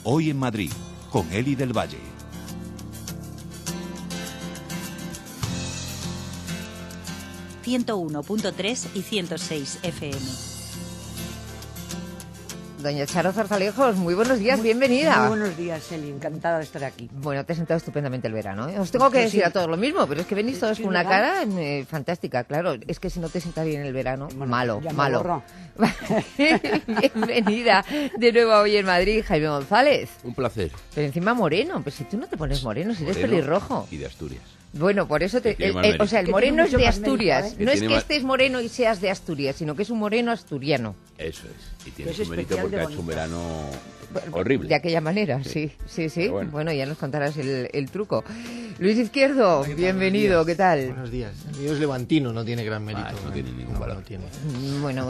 Hoy en Madrid, con Eli del Valle. ...101.3 y 106 FM. Doña Charo Zarzalejos, muy buenos días, bienvenida. Muy buenos días, Eli, encantada de estar aquí. Bueno, te has sentado estupendamente el verano, ¿eh? Os tengo que decir a todos lo mismo, pero es que venís todos con una cara fantástica, claro. Es que si no te sienta bien el verano, bueno, malo. Bienvenida de nuevo a Hoy en Madrid, Jaime González. Un placer. Pero encima moreno, pues si tú no te pones moreno, si eres pelirrojo. Y de Asturias. Bueno, por eso o sea, el moreno es de Asturias. No es que estés moreno y seas de Asturias, sino que es un moreno asturiano. Eso es. Y tiene su mérito porque ha hecho un verano horrible. De aquella manera, sí. Bueno, ya nos contarás el truco. Luis Izquierdo, bienvenido, ¿qué tal? Buenos días. El mío es levantino, no tiene gran mérito. No tiene ningún valor. Bueno,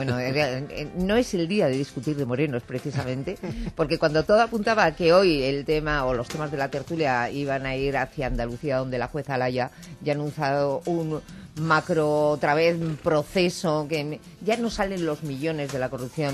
no es el día de discutir de morenos, precisamente, porque cuando todo apuntaba a que hoy el tema o los temas de la tertulia iban a ir hacia Andalucía, donde la jueza Alaya ya ha anunciado un macro, otra vez, proceso, que ya no salen los millones de la corrupción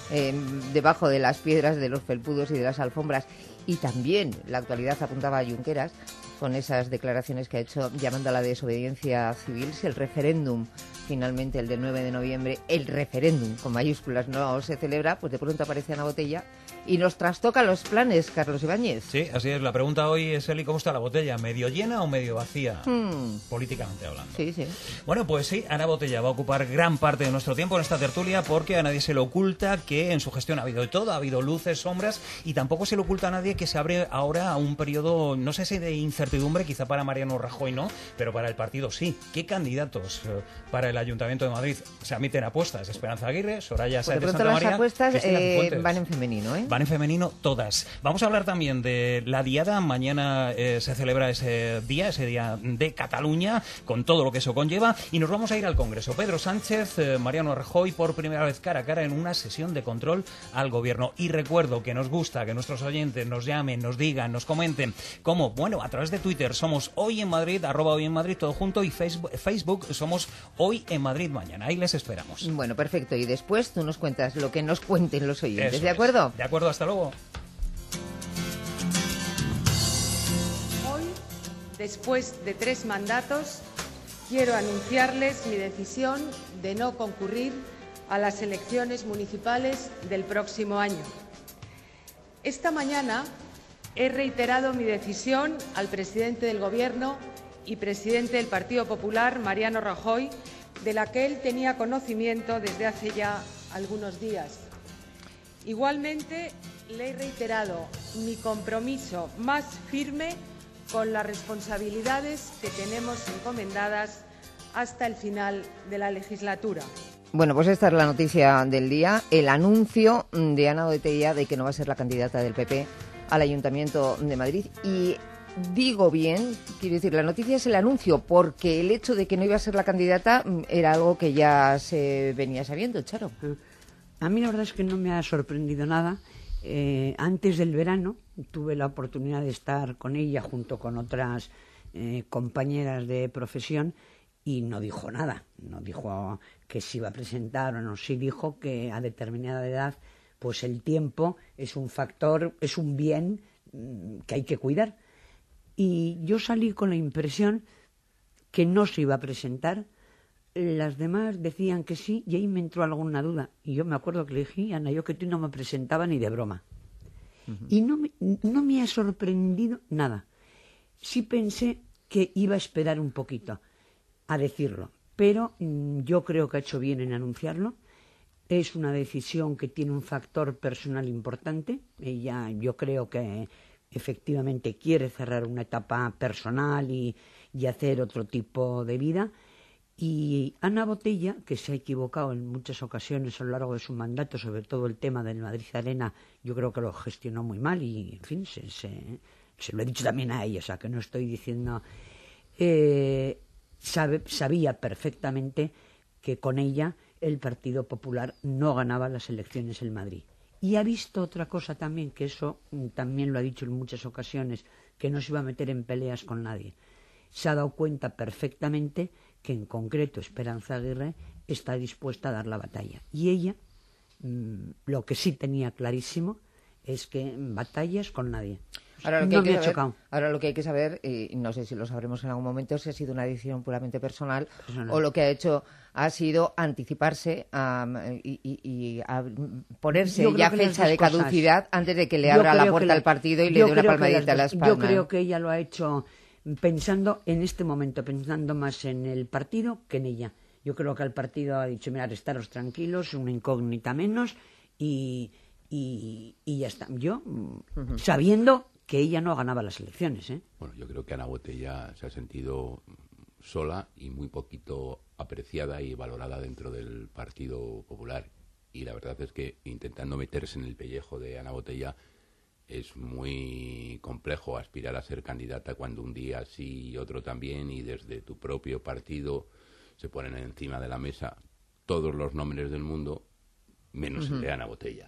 debajo de las piedras, de los felpudos y de las alfombras. Y también la actualidad apuntaba a Junqueras con esas declaraciones que ha hecho llamando a la desobediencia civil. Si el referéndum, finalmente el del 9 de noviembre, el referéndum con mayúsculas no se celebra, pues de pronto aparece Ana Botella y nos trastoca los planes, Carlos Ibáñez. Sí, así es. La pregunta hoy es, Eli, ¿cómo está la botella? ¿Medio llena o medio vacía? Políticamente hablando. Sí. Bueno, pues sí, Ana Botella va a ocupar gran parte de nuestro tiempo en esta tertulia porque a nadie se le oculta que en su gestión ha habido de todo, ha habido luces, sombras, y tampoco se le oculta a nadie que se abre ahora a un periodo, no sé si de incertidumbre, quizá para Mariano Rajoy no, pero para el partido sí. ¿Qué candidatos para el Ayuntamiento de Madrid se admiten apuestas? Esperanza Aguirre, Soraya Sáenz de Santa María. Las apuestas van en femenino, ¿eh? Van en femenino todas. Vamos a hablar también de la Diada. Mañana se celebra ese día de Cataluña, con todo lo que eso conlleva, y nos vamos a ir al Congreso. Pedro Sánchez, Mariano Rajoy, por primera vez cara a cara en una sesión de control al Gobierno. Y recuerdo que nos gusta que nuestros oyentes nos llamen, nos digan, nos comenten, como, bueno, a través de Twitter somos Hoy en Madrid, @Hoy en Madrid, todo junto, y Facebook somos Hoy en Madrid Mañana. Ahí les esperamos. Bueno, perfecto. Y después tú nos cuentas lo que nos cuenten los oyentes, Eso ¿de acuerdo? De acuerdo, hasta luego. Hoy, después de 3 mandatos, quiero anunciarles mi decisión de no concurrir a las elecciones municipales del próximo año. Esta mañana he reiterado mi decisión al presidente del Gobierno y presidente del Partido Popular, Mariano Rajoy, de la que él tenía conocimiento desde hace ya algunos días. Igualmente, le he reiterado mi compromiso más firme con las responsabilidades que tenemos encomendadas hasta el final de la legislatura. Bueno, pues esta es la noticia del día, el anuncio de Ana Botella de que no va a ser la candidata del PP al Ayuntamiento de Madrid. Y digo bien, quiero decir, la noticia es el anuncio, porque el hecho de que no iba a ser la candidata era algo que ya se venía sabiendo, Charo. A mí la verdad es que no me ha sorprendido nada. Antes del verano tuve la oportunidad de estar con ella junto con otras compañeras de profesión y no dijo nada. No dijo que se iba a presentar o no. Sí dijo que a determinada edad pues el tiempo es un factor, es un bien que hay que cuidar. Y yo salí con la impresión que no se iba a presentar. Las demás decían que sí y ahí me entró alguna duda. Y yo me acuerdo que le dije, Ana, yo que tú no me presentaba ni de broma. Y no me ha sorprendido nada. Sí pensé que iba a esperar un poquito a decirlo, pero yo creo que ha hecho bien en anunciarlo. Es una decisión que tiene un factor personal importante. Ella, yo creo que efectivamente quiere cerrar una etapa personal y hacer otro tipo de vida. Y Ana Botella, que se ha equivocado en muchas ocasiones a lo largo de su mandato, sobre todo el tema del Madrid Arena, yo creo que lo gestionó muy mal y, en fin, se lo he dicho también a ella, o sea, que no estoy diciendo... sabía perfectamente que con ella el Partido Popular no ganaba las elecciones en Madrid. Y ha visto otra cosa también, que eso también lo ha dicho en muchas ocasiones, que no se iba a meter en peleas con nadie. Se ha dado cuenta perfectamente que en concreto Esperanza Aguirre está dispuesta a dar la batalla. Y ella, lo que sí tenía clarísimo, es que batallas con nadie. Ahora lo que, no me ha chocado. Ahora lo que hay que saber, y no sé si lo sabremos en algún momento, si ha sido una decisión puramente personal o lo que ha hecho ha sido anticiparse y a ponerse ya fecha de caducidad antes de que le abra la puerta al partido y le dé una palmadita a la espalda. Yo creo que ella lo ha hecho pensando en este momento, pensando más en el partido que en ella. Yo creo que el partido ha dicho, mirad, estaros tranquilos, una incógnita menos y ya está. Yo, sabiendo que ella no ganaba las elecciones, ¿eh? Bueno, yo creo que Ana Botella se ha sentido sola y muy poquito apreciada y valorada dentro del Partido Popular. Y la verdad es que intentando meterse en el pellejo de Ana Botella es muy complejo aspirar a ser candidata cuando un día sí y otro también, y desde tu propio partido se ponen encima de la mesa todos los nombres del mundo, menos el de Ana Botella.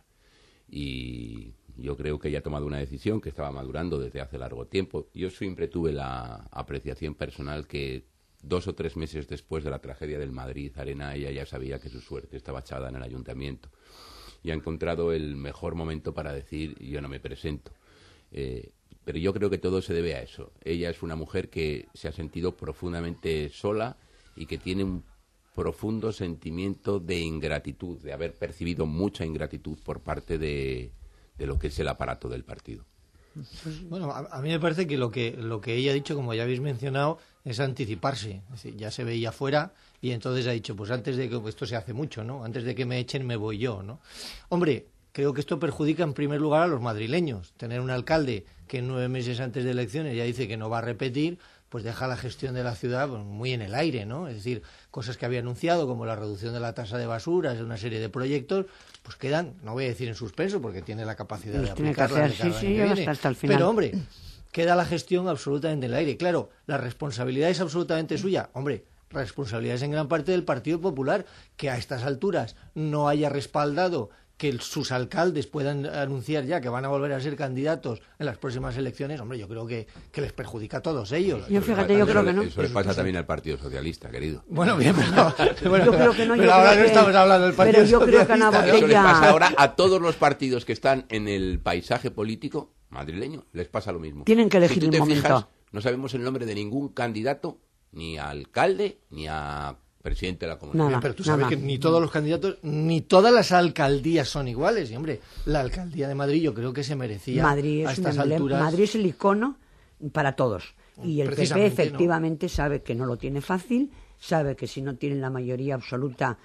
Y yo creo que ella ha tomado una decisión que estaba madurando desde hace largo tiempo. Yo siempre tuve la apreciación personal que 2 o 3 meses después de la tragedia del Madrid Arena, ella ya sabía que su suerte estaba echada en el ayuntamiento y ha encontrado el mejor momento para decir, yo no me presento. Pero yo creo que todo se debe a eso. Ella es una mujer que se ha sentido profundamente sola y que tiene un profundo sentimiento de ingratitud, de haber percibido mucha ingratitud por parte de lo que es el aparato del partido. Bueno, a mí me parece que lo que ella ha dicho, como ya habéis mencionado, es anticiparse. Es decir, ya se veía fuera y entonces ha dicho, pues antes de que esto se hace mucho, ¿no? Antes de que me echen me voy yo, ¿no? Hombre, creo que esto perjudica en primer lugar a los madrileños. Tener un alcalde que 9 meses antes de elecciones ya dice que no va a repetir, pues deja la gestión de la ciudad pues, muy en el aire, ¿no? Es decir, cosas que había anunciado, como la reducción de la tasa de basuras, una serie de proyectos, pues quedan, no voy a decir en suspenso, porque tiene la capacidad de aplicarlas hasta el final. Pero, hombre, queda la gestión absolutamente en el aire. Claro, la responsabilidad es absolutamente suya. Hombre, la responsabilidad es en gran parte del Partido Popular, que a estas alturas no haya respaldado que sus alcaldes puedan anunciar ya que van a volver a ser candidatos en las próximas elecciones. Hombre, yo creo que les perjudica a todos ellos. Yo creo que no. Eso le pasa también al Partido Socialista, querido. Bueno, bien, pero yo creo que no. Pero ahora no estamos hablando del Partido Socialista. Pero yo creo que Ana Botella... Eso le pasa ahora a todos los partidos que están en el paisaje político madrileño, les pasa lo mismo. Tienen que elegir si tú te un momento. Fijas, no sabemos el nombre de ningún candidato, ni a alcalde, ni a presidente de la comunidad. Nada, pero tú sabes que ni todos los candidatos, ni todas las alcaldías son iguales. Y, hombre, la alcaldía de Madrid yo creo que se merecía a estas alturas. Madrid es el icono para todos. Y el PP efectivamente sabe que no lo tiene fácil, sabe que si no tiene la mayoría absoluta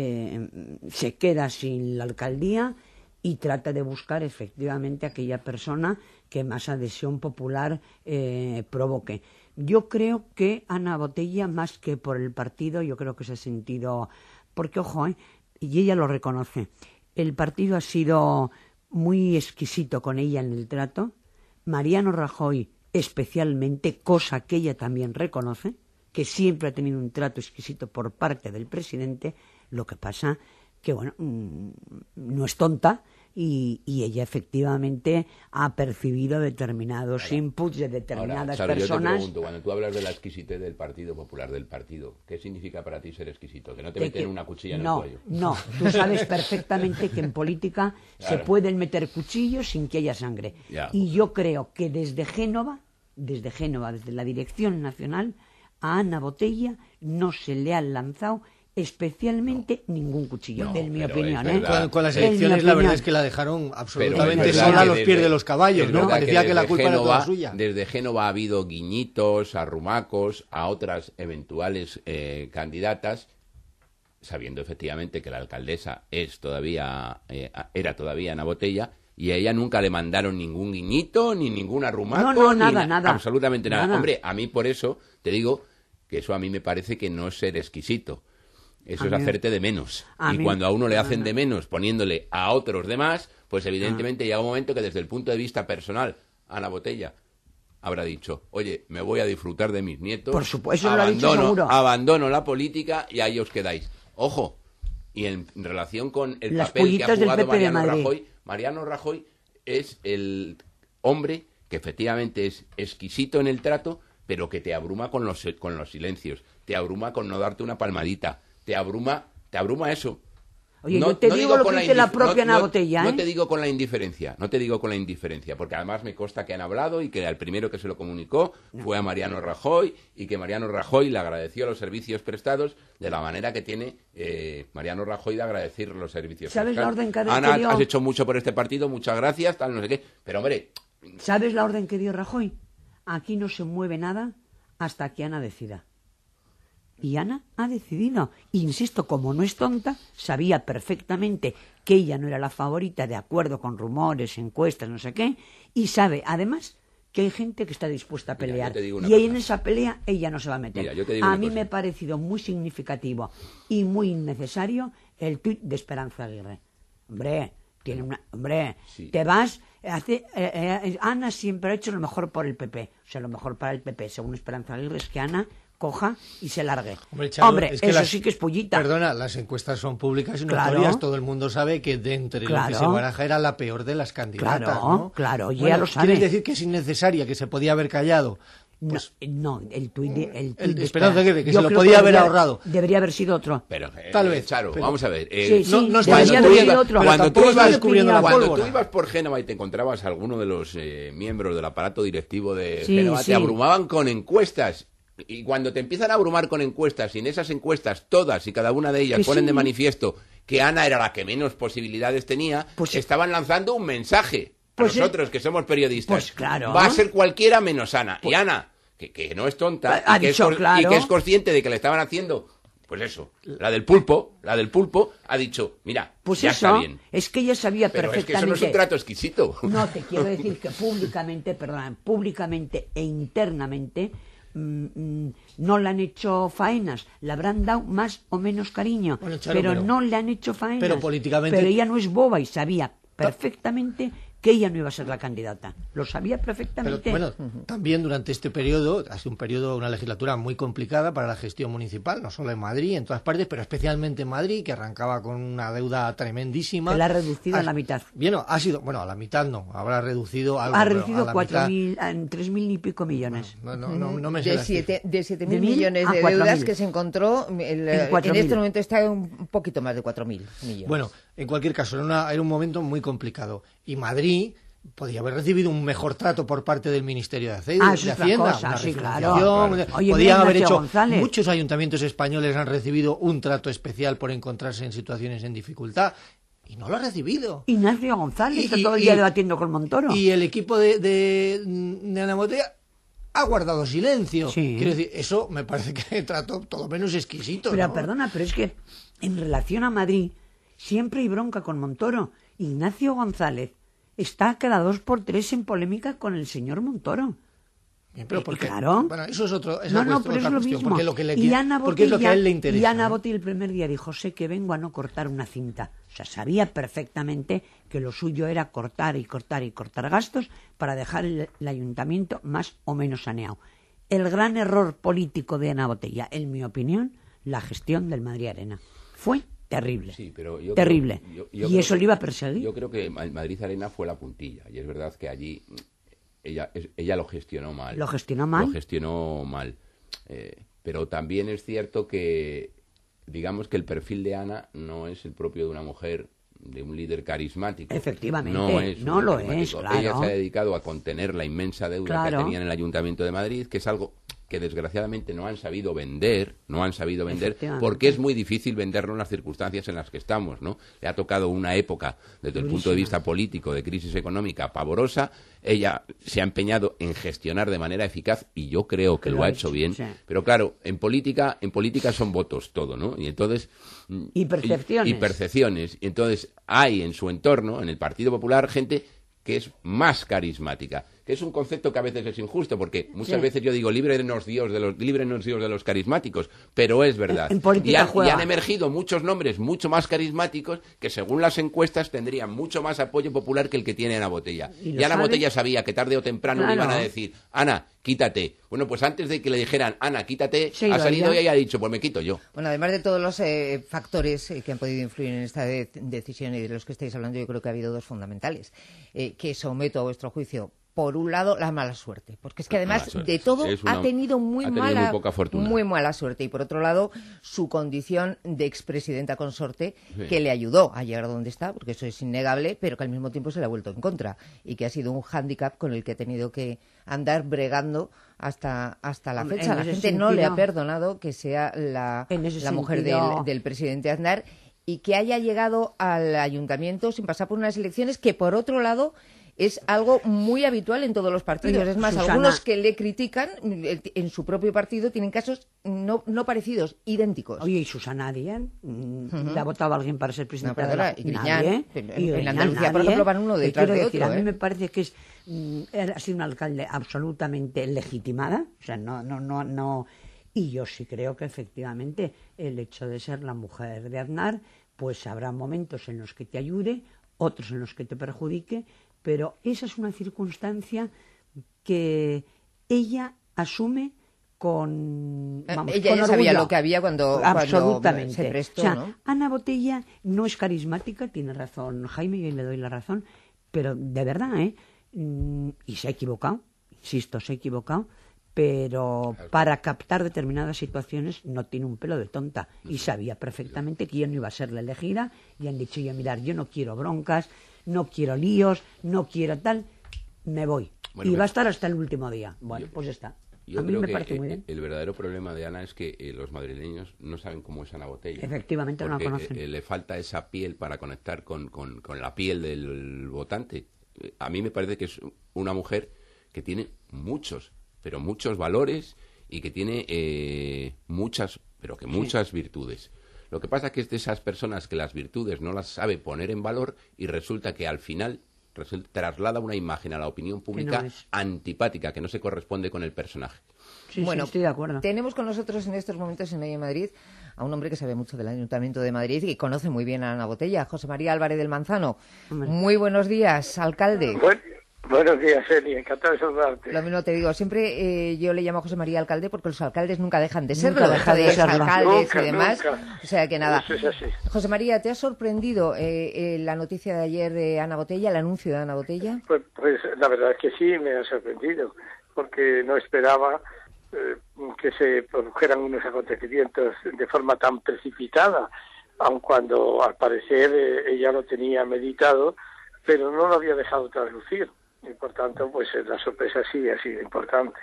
se queda sin la alcaldía y trata de buscar efectivamente aquella persona que más adhesión popular provoque. Yo creo que Ana Botella, más que por el partido, yo creo que se ha sentido... Porque, ojo, y ella lo reconoce, el partido ha sido muy exquisito con ella en el trato, Mariano Rajoy especialmente, cosa que ella también reconoce, que siempre ha tenido un trato exquisito por parte del presidente, lo que pasa que, bueno, no es tonta, y ella efectivamente ha percibido determinados inputs de determinadas personas. Yo te pregunto, cuando tú hablas de la exquisitez del Partido Popular, del partido, ¿qué significa para ti ser exquisito? Que no te meten una cuchilla en el cuello. No, tú sabes perfectamente que en política se pueden meter cuchillos sin que haya sangre. Ya. Y yo creo que desde Génova, desde la Dirección Nacional, a Ana Botella no se le ha lanzado especialmente ningún cuchillo, en mi opinión. Con las elecciones la verdad es que la dejaron absolutamente sola a los pies de los caballos, ¿no? Parecía que la culpa era toda suya. Desde Génova ha habido guiñitos, arrumacos a otras eventuales candidatas, sabiendo efectivamente que la alcaldesa era todavía Ana Botella, y a ella nunca le mandaron ningún guiñito, ni ningún arrumaco, nada. Absolutamente nada. Hombre, a mí por eso te digo que eso a mí me parece que no es ser exquisito. Eso es hacerte de menos. Y cuando a uno le hacen de menos poniéndole a otros de más, pues evidentemente llega un momento que desde el punto de vista personal, Ana Botella habrá dicho, oye, me voy a disfrutar de mis nietos. Por supuesto, lo ha dicho seguro. Abandono la política y ahí os quedáis. Ojo, y en relación con el papel que ha jugado Mariano Rajoy es el hombre que efectivamente es exquisito en el trato, pero que te abruma con los silencios, te abruma con no darte una palmadita. Te abruma eso. Oye, yo te digo lo que dice la propia Ana Botella, ¿eh? No te digo con la indiferencia, porque además me consta que han hablado y que el primero que se lo comunicó fue a Mariano Rajoy, y que Mariano Rajoy le agradeció los servicios prestados de la manera que tiene Mariano Rajoy de agradecer los servicios prestados. ¿Sabes la orden que Ana, dio? has hecho mucho por este partido, muchas gracias, tal, no sé qué, pero hombre... ¿Sabes la orden que dio Rajoy? Aquí no se mueve nada hasta que Ana decida. Y Ana ha decidido. Insisto, como no es tonta, sabía perfectamente que ella no era la favorita, de acuerdo con rumores, encuestas, no sé qué, y sabe, además, que hay gente que está dispuesta a pelear. Mira, y ahí en esa pelea ella no se va a meter. Mira, a mí me ha parecido muy significativo y muy innecesario el tuit de Esperanza Aguirre. Sí. Te vas... Ana siempre ha hecho lo mejor por el PP. O sea, lo mejor para el PP, según Esperanza Aguirre, es que Ana coja y se largue. Hombre, es que eso sí que es pullita. Perdona, las encuestas son públicas y claro, notorias. Todo el mundo sabe que de entre lo que se baraja era la peor de las candidatas, ¿no? Claro, bueno, ya lo sabe. ¿Quieres decir que es innecesaria, que se podía haber callado? Pues, no, el tuit de Esperanza Aguirre, que se lo podía haber ahorrado. Debería haber sido otro. Pero, tal vez. Charo, pero, vamos a ver. no debería haber sido otro. Cuando tú ibas ibas por Génova y te encontrabas a alguno de los miembros del aparato directivo de Sí, Génova, sí. te abrumaban con encuestas. Y cuando te empiezan a abrumar con encuestas, y en esas encuestas todas y cada una de ellas Que ponen sí. de manifiesto que Ana era la que menos posibilidades tenía, Pues- estaban lanzando un mensaje a Pues, nosotros que somos periodistas. pues claro. Va a ser cualquiera menos Ana. Y Ana, que no es tonta Ha y que, dicho, claro. y que es consciente de que le estaban haciendo, pues eso, la del pulpo, ha dicho, mira, Pues ya eso, está bien. es que ella sabía Pero es que eso perfectamente. no es un trato exquisito. No, te quiero decir que públicamente e internamente no le han hecho faenas, le habrán dado más o menos cariño, Bueno, Charo, pero pero- no le han hecho faenas. pero políticamente- Pero ella no es boba y sabía perfectamente que ella no iba a ser la candidata. Lo sabía Pero perfectamente. bueno, también durante este periodo, ha sido una legislatura muy complicada para la gestión municipal, no solo en Madrid, en todas partes, pero especialmente en Madrid, que arrancaba con una deuda tremendísima. Que la ha reducido a la mitad. Bien, a la mitad no, habrá reducido algo. Ha pero reducido a la mitad. 3.000 y pico millones. No me sé de las cifras. 7.000 ¿De mil millones a de 4.000? deudas que se encontró, en 4.000. este momento está un poquito más de 4.000 millones. Bueno, en cualquier caso, era un momento muy complicado. Y Madrid podía haber recibido un mejor trato por parte del Ministerio de Hacienda, Eso es otra cosa, una sí, refinanciación, claro. Oye, podían mira, haber Ignacio hecho, González. muchos ayuntamientos españoles han recibido un trato especial por encontrarse en situaciones en dificultad, y no lo ha recibido. Ignacio González Y- está todo el y- día debatiendo con Montoro. Y el equipo de Ana Botella ha guardado silencio. Sí. Quiero decir, eso me parece que trato todo menos exquisito. Pero ¿no? perdona, pero es que en relación a Madrid siempre hay bronca con Montoro. Ignacio González está cada 2 por 3 en polémica con el señor Montoro. Bien, pero porque, claro. bueno, eso es otro. No, pero es lo mismo. Porque es lo que le Y Ana porque es lo que a él le interesa. Y Ana ¿no? Botella el primer día dijo, sé que vengo a no cortar una cinta. O sea, sabía perfectamente que lo suyo era cortar y cortar y cortar gastos para dejar el ayuntamiento más o menos saneado. El gran error político de Ana Botella, en mi opinión, la gestión del Madrid Arena. Fue terrible. Sí, pero yo terrible. creo- Y creo eso que- le iba a perseguir. Yo creo que Madrid Arena fue la puntilla, y es verdad que allí ella lo gestionó mal. ¿Lo gestionó mal? Lo gestionó mal. Pero también es cierto que, digamos que el perfil de Ana no es el propio de una mujer, de un líder carismático. Efectivamente, no es un no lo líder es, carismático. claro. Ella se ha dedicado a contener la inmensa deuda Claro. que tenía en el Ayuntamiento de Madrid, que es algo que desgraciadamente no han sabido vender, Efectivamente. porque es muy difícil venderlo en las circunstancias en las que estamos, ¿no? Le ha tocado una época, desde el punto de vista político, de crisis económica pavorosa. Ella se ha empeñado en gestionar de manera eficaz, y yo creo que lo ha hecho bien. sí. Pero claro, en política son votos todo, ¿no? Y entonces Y percepciones. y percepciones. Y entonces hay en su entorno, en el Partido Popular, gente que es más carismática, que es un concepto que a veces es injusto, porque muchas Sí. veces yo digo, líbrenos Dios de los carismáticos, pero es verdad. En política y juega. han emergido muchos nombres mucho más carismáticos que, según las encuestas, tendrían mucho más apoyo popular que el que tiene Ana Botella. ¿Y lo Y Ana sabe? Botella sabía que tarde o temprano le Claro. iban a decir, Ana, quítate. Bueno, pues antes de que le dijeran, Ana, quítate, Se ha iba salido ella. ella y ha dicho, pues me quito yo. Bueno, además de todos los factores que han podido influir en esta decisión y de los que estáis hablando, yo creo que ha habido dos fundamentales, que someto a vuestro juicio por un lado, la mala suerte, porque es que además de todo ha tenido muy poca fortuna. Muy mala suerte, y por otro lado, su condición de expresidenta consorte, que le ayudó a llegar a donde está, porque eso es innegable, pero que al mismo tiempo se le ha vuelto en contra, y que ha sido un hándicap con el que ha tenido que andar bregando hasta la fecha. La gente no le ha perdonado que sea la mujer del presidente Aznar, y que haya llegado al ayuntamiento sin pasar por unas elecciones que, por otro lado, es algo muy habitual en todos los partidos. Oye, es más, Susana, algunos que le critican en su propio partido tienen casos no parecidos, idénticos. Oye, ¿y Susana Díaz? ¿Le ha votado alguien para ser presidenta? No, perdona, y Griñán. Nadie. En Andalucía, por ejemplo, van uno detrás de otro. A mí me parece que ha sido un alcalde absolutamente legitimada. O sea, no. Y yo sí creo que efectivamente el hecho de ser la mujer de Aznar, pues habrá momentos en los que te ayude, otros en los que te perjudique, pero esa es una circunstancia que ella asume con ella ya sabía lo que había cuando se prestó, o sea, ¿no? Ana Botella no es carismática, tiene razón Jaime, y le doy la razón, pero de verdad, y se ha equivocado, insisto, se ha equivocado, pero para captar determinadas situaciones no tiene un pelo de tonta, y sabía perfectamente que yo no iba a ser la elegida, y han dicho, mirar, yo no quiero broncas, no quiero líos, no quiero tal, me voy. Bueno, y va a estar hasta el último día. Bueno, pues ya está. Yo a mí creo me que parece muy bien. El verdadero problema de Ana es que los madrileños no saben cómo es Ana Botella. Efectivamente, no la conocen. Le falta esa piel para conectar con la piel del votante. A mí me parece que es una mujer que tiene muchos valores y que tiene muchas virtudes. Lo que pasa es que es de esas personas que las virtudes no las sabe poner en valor y resulta que al final traslada una imagen a la opinión pública antipática, que no se corresponde con el personaje. Bueno, estoy de acuerdo. Tenemos con nosotros en estos momentos en Ella Madrid a un hombre que sabe mucho del Ayuntamiento de Madrid y que conoce muy bien a Ana Botella, José María Álvarez del Manzano. Muy buenos días, alcalde. Buenos días, Eli, encantado de saludarte. Lo mismo te digo, siempre yo le llamo a José María alcalde porque los alcaldes nunca dejan de serlo, nunca dejan de serlo. alcaldes Nunca, y demás. Nunca. O sea que nada. Eso es así. José María, ¿te ha sorprendido la noticia de ayer de Ana Botella, el anuncio de Ana Botella? Pues la verdad es que sí, me ha sorprendido, porque no esperaba que se produjeran unos acontecimientos de forma tan precipitada, aun cuando al parecer ella lo tenía meditado, pero no lo había dejado traslucir. Y por tanto, pues la sorpresa sí ha sido importante.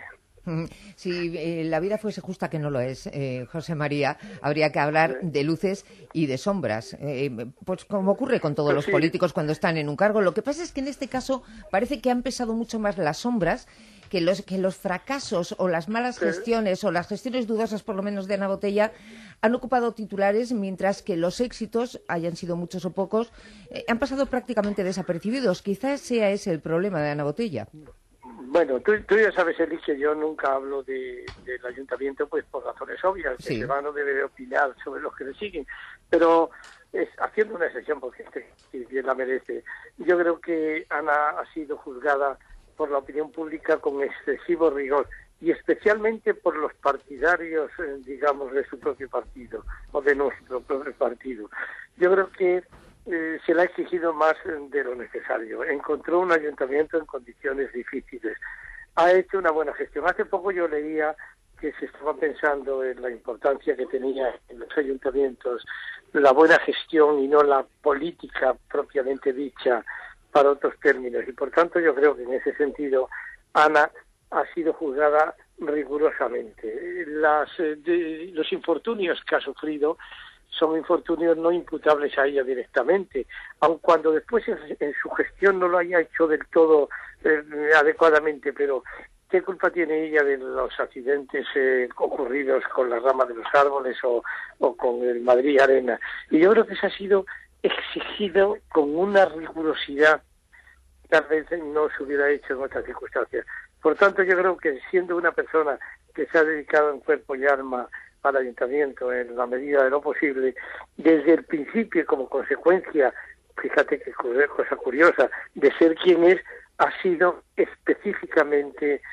Si la vida fuese justa, que no lo es, José María, habría que hablar de luces y de sombras, pues como ocurre con todos los políticos cuando están en un cargo. Lo que pasa es que en este caso parece que han pesado mucho más las sombras que los fracasos o las malas gestiones o las gestiones dudosas, por lo menos de Ana Botella, han ocupado titulares, mientras que los éxitos, hayan sido muchos o pocos, han pasado prácticamente desapercibidos. Quizás sea ese el problema de Ana Botella. Bueno, tú ya sabes, Eli, que yo nunca hablo del ayuntamiento pues por razones obvias, que el ciudadano debe de opinar sobre los que le siguen, pero haciendo una excepción porque bien la merece. Yo creo que Ana ha sido juzgada por la opinión pública con excesivo rigor, y especialmente por los partidarios, digamos, de su propio partido, o de nuestro propio partido. Yo creo que se le ha exigido más de lo necesario. Encontró un ayuntamiento en condiciones difíciles. Ha hecho una buena gestión. Hace poco yo leía que se estaba pensando en la importancia que tenía en los ayuntamientos la buena gestión y no la política propiamente dicha, para otros términos, y por tanto yo creo que en ese sentido Ana ha sido juzgada rigurosamente. Los infortunios que ha sufrido son infortunios no imputables a ella directamente, aun cuando después en su gestión no lo haya hecho del todo adecuadamente, pero ¿qué culpa tiene ella de los accidentes ocurridos con las ramas de los árboles o con el Madrid Arena? Y yo creo que eso ha sido exigido con una rigurosidad que tal vez no se hubiera hecho en otras circunstancias. Por tanto, yo creo que siendo una persona que se ha dedicado en cuerpo y alma al ayuntamiento en la medida de lo posible, desde el principio y como consecuencia, fíjate qué cosa curiosa, de ser quien es, ha sido específicamente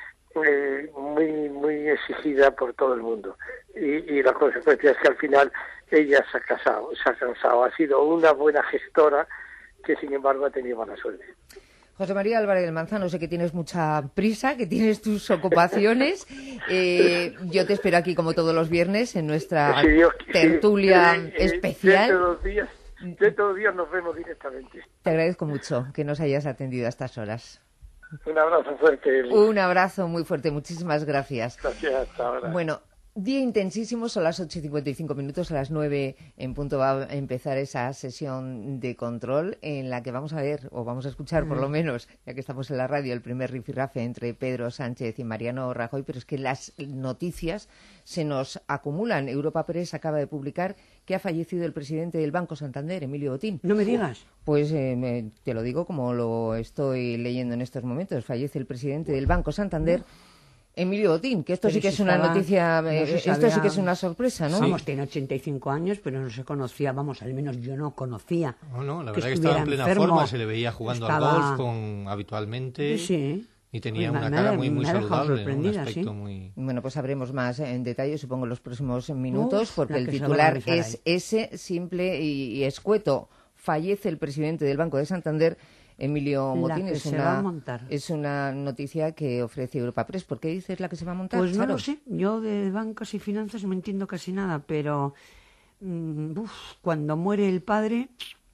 muy exigida por todo el mundo. Y la consecuencia es que al final ella se ha cansado. Ha sido una buena gestora que, sin embargo, ha tenido mala suerte. José María Álvarez del Manzano, sé que tienes mucha prisa, que tienes tus ocupaciones. Yo te espero aquí como todos los viernes en nuestra tertulia especial. Todos los días nos vemos directamente. Te agradezco mucho que nos hayas atendido a estas horas. Un abrazo fuerte, Eli. Un abrazo muy fuerte, muchísimas gracias. Gracias, hasta ahora. Bueno, día intensísimo, son las 8:55, a las 9 en punto va a empezar esa sesión de control en la que vamos a ver, o vamos a escuchar por lo menos, ya que estamos en la radio, el primer rifirrafe entre Pedro Sánchez y Mariano Rajoy, pero es que las noticias se nos acumulan. Europa Press acaba de publicar que ha fallecido el presidente del Banco Santander, Emilio Botín. No me digas. Pues te lo digo como lo estoy leyendo en estos momentos. Fallece el presidente del Banco Santander, Emilio Botín, que esto pero sí que si es una estaba, noticia, no se esto sabía, sí que es una sorpresa, ¿no? Vamos, tiene 85 años, pero no se conocía, vamos, al menos yo no conocía. No, la que verdad que estaba en plena forma, se le veía jugando al golf habitualmente. Sí. Y tenía una cara muy saludable, un aspecto muy... Bueno, pues sabremos más en detalle, supongo, en los próximos minutos, porque el titular es ese, simple y escueto. Fallece el presidente del Banco de Santander, Emilio Botín. Es una noticia que ofrece Europa Press. ¿Por qué dices la que se va a montar? Pues no lo sé. Yo de bancos y finanzas no entiendo casi nada, pero cuando muere el padre...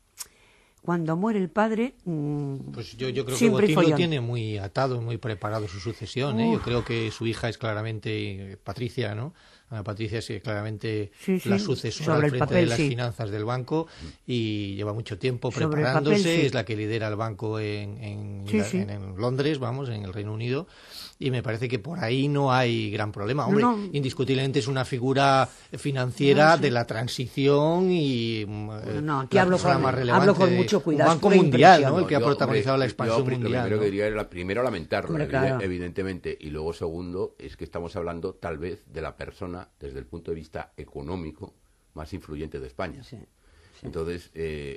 Pues yo creo que Botín lo tiene muy atado, muy preparado su sucesión. Yo creo que su hija es claramente Patricia, ¿no? Ana Patricia es claramente la sucesora al frente de las finanzas del banco y lleva mucho tiempo preparándose. Es la que lidera el banco en Londres, en el Reino Unido. Y me parece que por ahí no hay gran problema. Hombre, indiscutiblemente es una figura financiera de la transición y aquí hablo con mucho cuidado. Un banco mundial, ¿no? El que ha protagonizado la expansión mundial. Lo primero que diría era primero lamentarlo, evidentemente, y luego segundo es que estamos hablando tal vez de la persona desde el punto de vista económico más influyente de España. Entonces,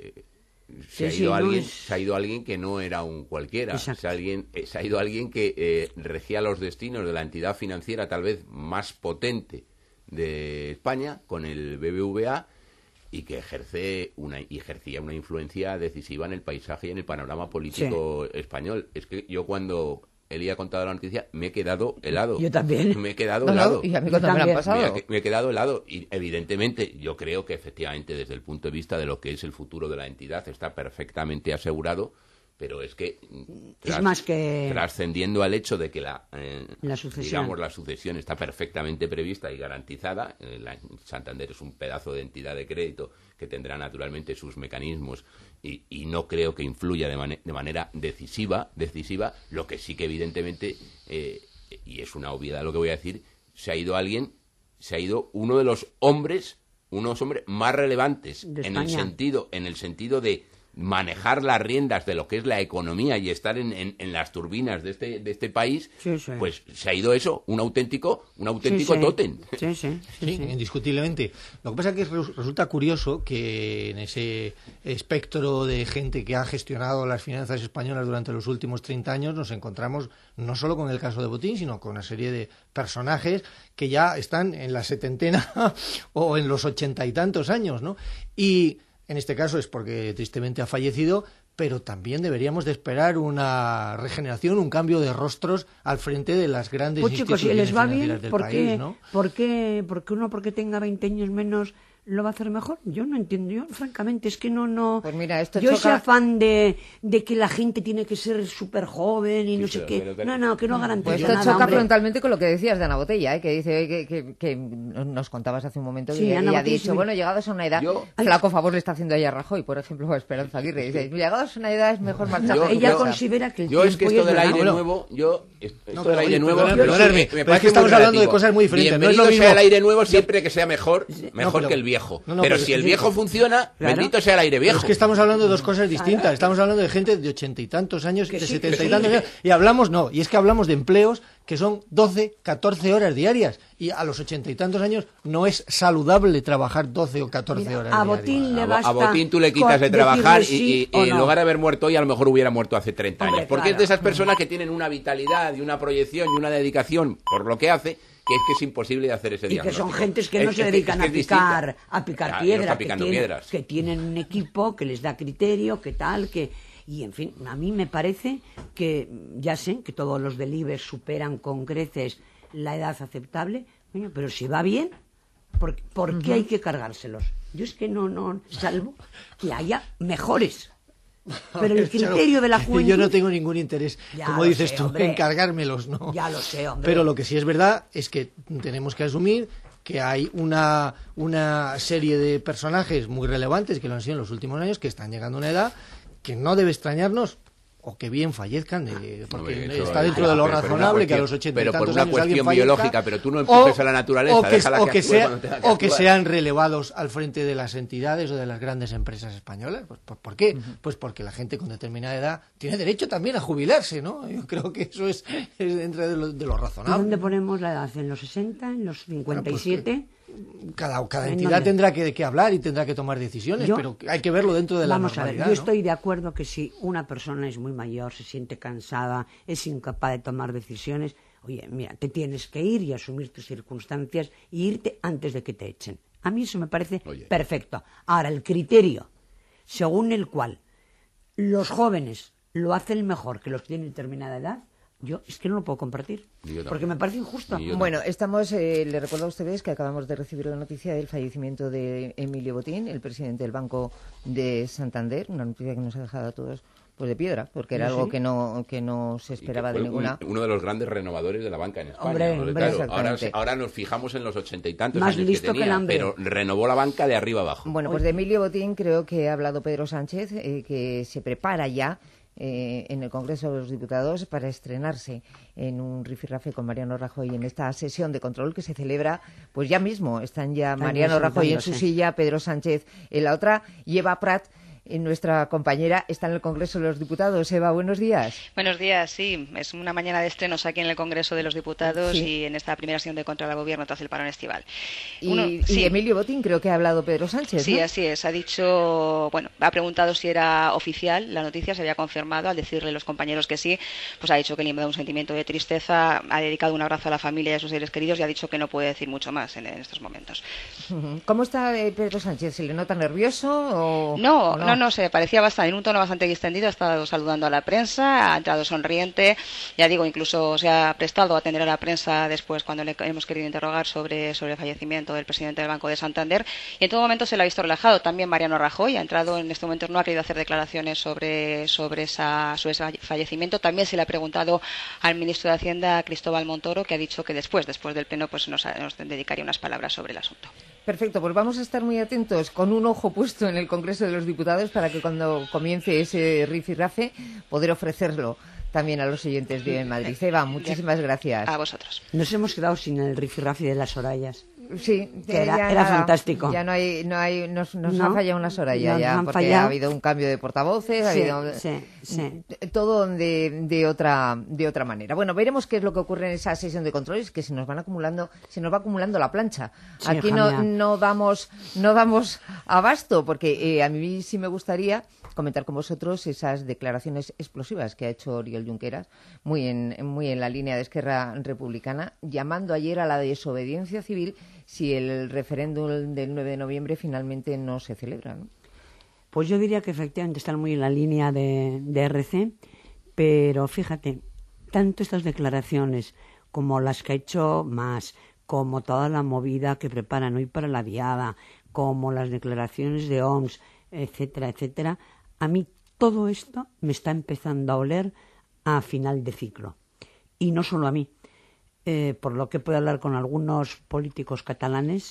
se ha ido alguien que no era un cualquiera. Se ha ido alguien que regía los destinos de la entidad financiera tal vez más potente de España, con el BBVA, y que ejercía una influencia decisiva en el paisaje y en el panorama político español. Es que yo cuando Eli ha contado la noticia me he quedado helado. Yo también. Me he quedado helado. Y a mí también me ha pasado. Me he quedado helado. Y evidentemente yo creo que efectivamente desde el punto de vista de lo que es el futuro de la entidad está perfectamente asegurado, pero es que es más que trascendiendo al hecho de que la sucesión está perfectamente prevista y garantizada. Santander es un pedazo de entidad de crédito que tendrá naturalmente sus mecanismos y no creo que influya de manera decisiva. Lo que sí que evidentemente, y es una obviedad lo que voy a decir, se ha ido uno de los hombres más relevantes en el sentido de manejar las riendas de lo que es la economía y estar en las turbinas de este país, pues se ha ido un auténtico tótem. Sí, indiscutiblemente. Lo que pasa es que resulta curioso que en ese espectro de gente que ha gestionado las finanzas españolas durante los últimos 30 años nos encontramos no solo con el caso de Botín, sino con una serie de personajes que ya están en la setentena o en los 80 y tantos años, ¿no? Y en este caso es porque tristemente ha fallecido, pero también deberíamos de esperar una regeneración, un cambio de rostros al frente de las grandes instituciones financieras del país, ¿no? Porque uno tenga 20 años menos lo va a hacer mejor. Yo no entiendo, yo francamente es que no. Pues mira, esto yo ese afán de que la gente tiene que ser súper joven y no sé qué. Que no garantiza pues esto nada. Choca hombre. frontalmente con lo que decías de Ana Botella, que dice que nos contabas hace un momento que ella ha dicho, bueno, llegados a una edad, flaco favor le está haciendo a ella Rajoy, por ejemplo, a Esperanza Aguirre, dice, llegados a una edad es mejor marcharse. Ella considera que el tiempo es que esto del aire nuevo, perdonadme, pero es que estamos hablando de cosas muy diferentes. Bienvenido sea el aire nuevo siempre que sea mejor que el viejo. Pero si el viejo funciona, bendito sea el aire viejo. Pero es que estamos hablando de dos cosas distintas. Estamos hablando de gente de 80 y tantos años, de 70 y tantos años. Y hablamos de empleos que son 12, 14 horas diarias. Y a los 80 y tantos años no es saludable trabajar 12 o 14 horas a Botín diarias. Le basta a Botín tú le quitas de trabajar y en lugar de haber muerto hoy, a lo mejor hubiera muerto hace 30 años. Porque es de esas personas que tienen una vitalidad y una proyección y una dedicación por lo que hace, que es imposible de hacer ese diagnóstico. Y que son gentes que no se dedican a picar piedra, que tienen un equipo que les da criterio, que tal, Y, en fin, a mí me parece que, ya sé que todos los del IBEX superan con creces la edad aceptable, pero si va bien, ¿por qué hay que cargárselos? Yo es que no, salvo que haya mejores. Pero el criterio de la juventud... Yo no tengo ningún interés, como dices tú, en cargármelos, ¿no? Ya lo sé, hombre. Pero lo que sí es verdad es que tenemos que asumir que hay una serie de personajes muy relevantes que lo han sido en los últimos años, que están llegando a una edad que no debe extrañarnos, o que bien fallezcan, porque está dentro de lo razonable que a los 80 y tantos años alguien fallezca. Pero por una cuestión biológica, pero tú no empujes a la naturaleza, o que sean relevados al frente de las entidades o de las grandes empresas españolas. ¿Por qué? Pues porque la gente con determinada edad tiene derecho también a jubilarse, ¿no? Yo creo que eso es dentro de lo razonable. ¿Dónde ponemos la edad? ¿En los 60? ¿En los 57? Bueno, cada entidad tendrá que hablar y tendrá que tomar decisiones, pero hay que verlo dentro de la normalidad. Vamos a ver, yo estoy de acuerdo que si una persona es muy mayor, se siente cansada, es incapaz de tomar decisiones, oye, mira, te tienes que ir y asumir tus circunstancias y irte antes de que te echen. A mí eso me parece perfecto. Ahora, el criterio según el cual los jóvenes lo hacen mejor que los que tienen determinada edad, yo es que no lo puedo compartir, porque me parece injusto. Bueno, le recuerdo a ustedes que acabamos de recibir la noticia del fallecimiento de Emilio Botín, el presidente del Banco de Santander, una noticia que nos ha dejado a todos pues de piedra, porque era algo que no se esperaba de ninguna... Uno de los grandes renovadores de la banca en España. Hombre, claro, ahora nos fijamos en los 80 y tantos Más años listo que tenía, pero renovó la banca de arriba abajo. Bueno, pues de Emilio Botín creo que ha hablado Pedro Sánchez, que se prepara ya en el Congreso de los Diputados para estrenarse en un rifirrafe con Mariano Rajoy en esta sesión de control que se celebra pues ya mismo. Están ya Mariano Rajoy en su silla, Pedro Sánchez en la otra y Eva Prat, nuestra compañera, está en el Congreso de los Diputados. Eva, buenos días. Buenos días, sí. Es una mañana de estrenos aquí en el Congreso de los Diputados y en esta primera sesión de control al Gobierno tras el parón estival. Y Emilio Botín, creo que ha hablado Pedro Sánchez, Sí, ¿no? así es. Ha dicho, ha preguntado si era oficial la noticia, se había confirmado. Al decirle los compañeros que sí, pues ha dicho que le ha dado un sentimiento de tristeza, ha dedicado un abrazo a la familia y a sus seres queridos y ha dicho que no puede decir mucho más en estos momentos. ¿Cómo está Pedro Sánchez? ¿Se le nota nervioso o no? No, se parecía bastante, en un tono bastante distendido, ha estado saludando a la prensa, ha entrado sonriente, ya digo, incluso se ha prestado a atender a la prensa después cuando le hemos querido interrogar sobre el fallecimiento del presidente del Banco de Santander, y en todo momento se le ha visto relajado. También Mariano Rajoy ha entrado en este momento, no ha querido hacer declaraciones sobre ese fallecimiento. También se le ha preguntado al ministro de Hacienda, Cristóbal Montoro, que ha dicho que después del pleno pues nos dedicaría unas palabras sobre el asunto. Perfecto, pues vamos a estar muy atentos, con un ojo puesto en el Congreso de los Diputados, para que cuando comience ese rifirrafe poder ofrecerlo también a los oyentes de Madrid. Eva, muchísimas gracias. A vosotros. Nos hemos quedado sin el rifirrafe de las Sorayas. Sí, que era fantástico. Ya nos ha fallado una Soraya porque ha habido un cambio de portavoces, todo de otra manera. Bueno, veremos qué es lo que ocurre en esa sesión de controles, que se nos va acumulando la plancha. Sí, aquí no damos abasto, porque a mí sí me gustaría comentar con vosotros esas declaraciones explosivas que ha hecho Oriol Junqueras, muy en la línea de Esquerra Republicana, llamando ayer a la desobediencia civil si el referéndum del 9 de noviembre finalmente no se celebra, ¿no? Pues yo diría que efectivamente están muy en la línea de RC, pero fíjate, tanto estas declaraciones como las que ha hecho Mas, como toda la movida que preparan hoy para la diada, como las declaraciones de OMS, etcétera, etcétera, a mí todo esto me está empezando a oler a final de ciclo. Y no solo a mí. Por lo que puedo hablar con algunos políticos catalanes,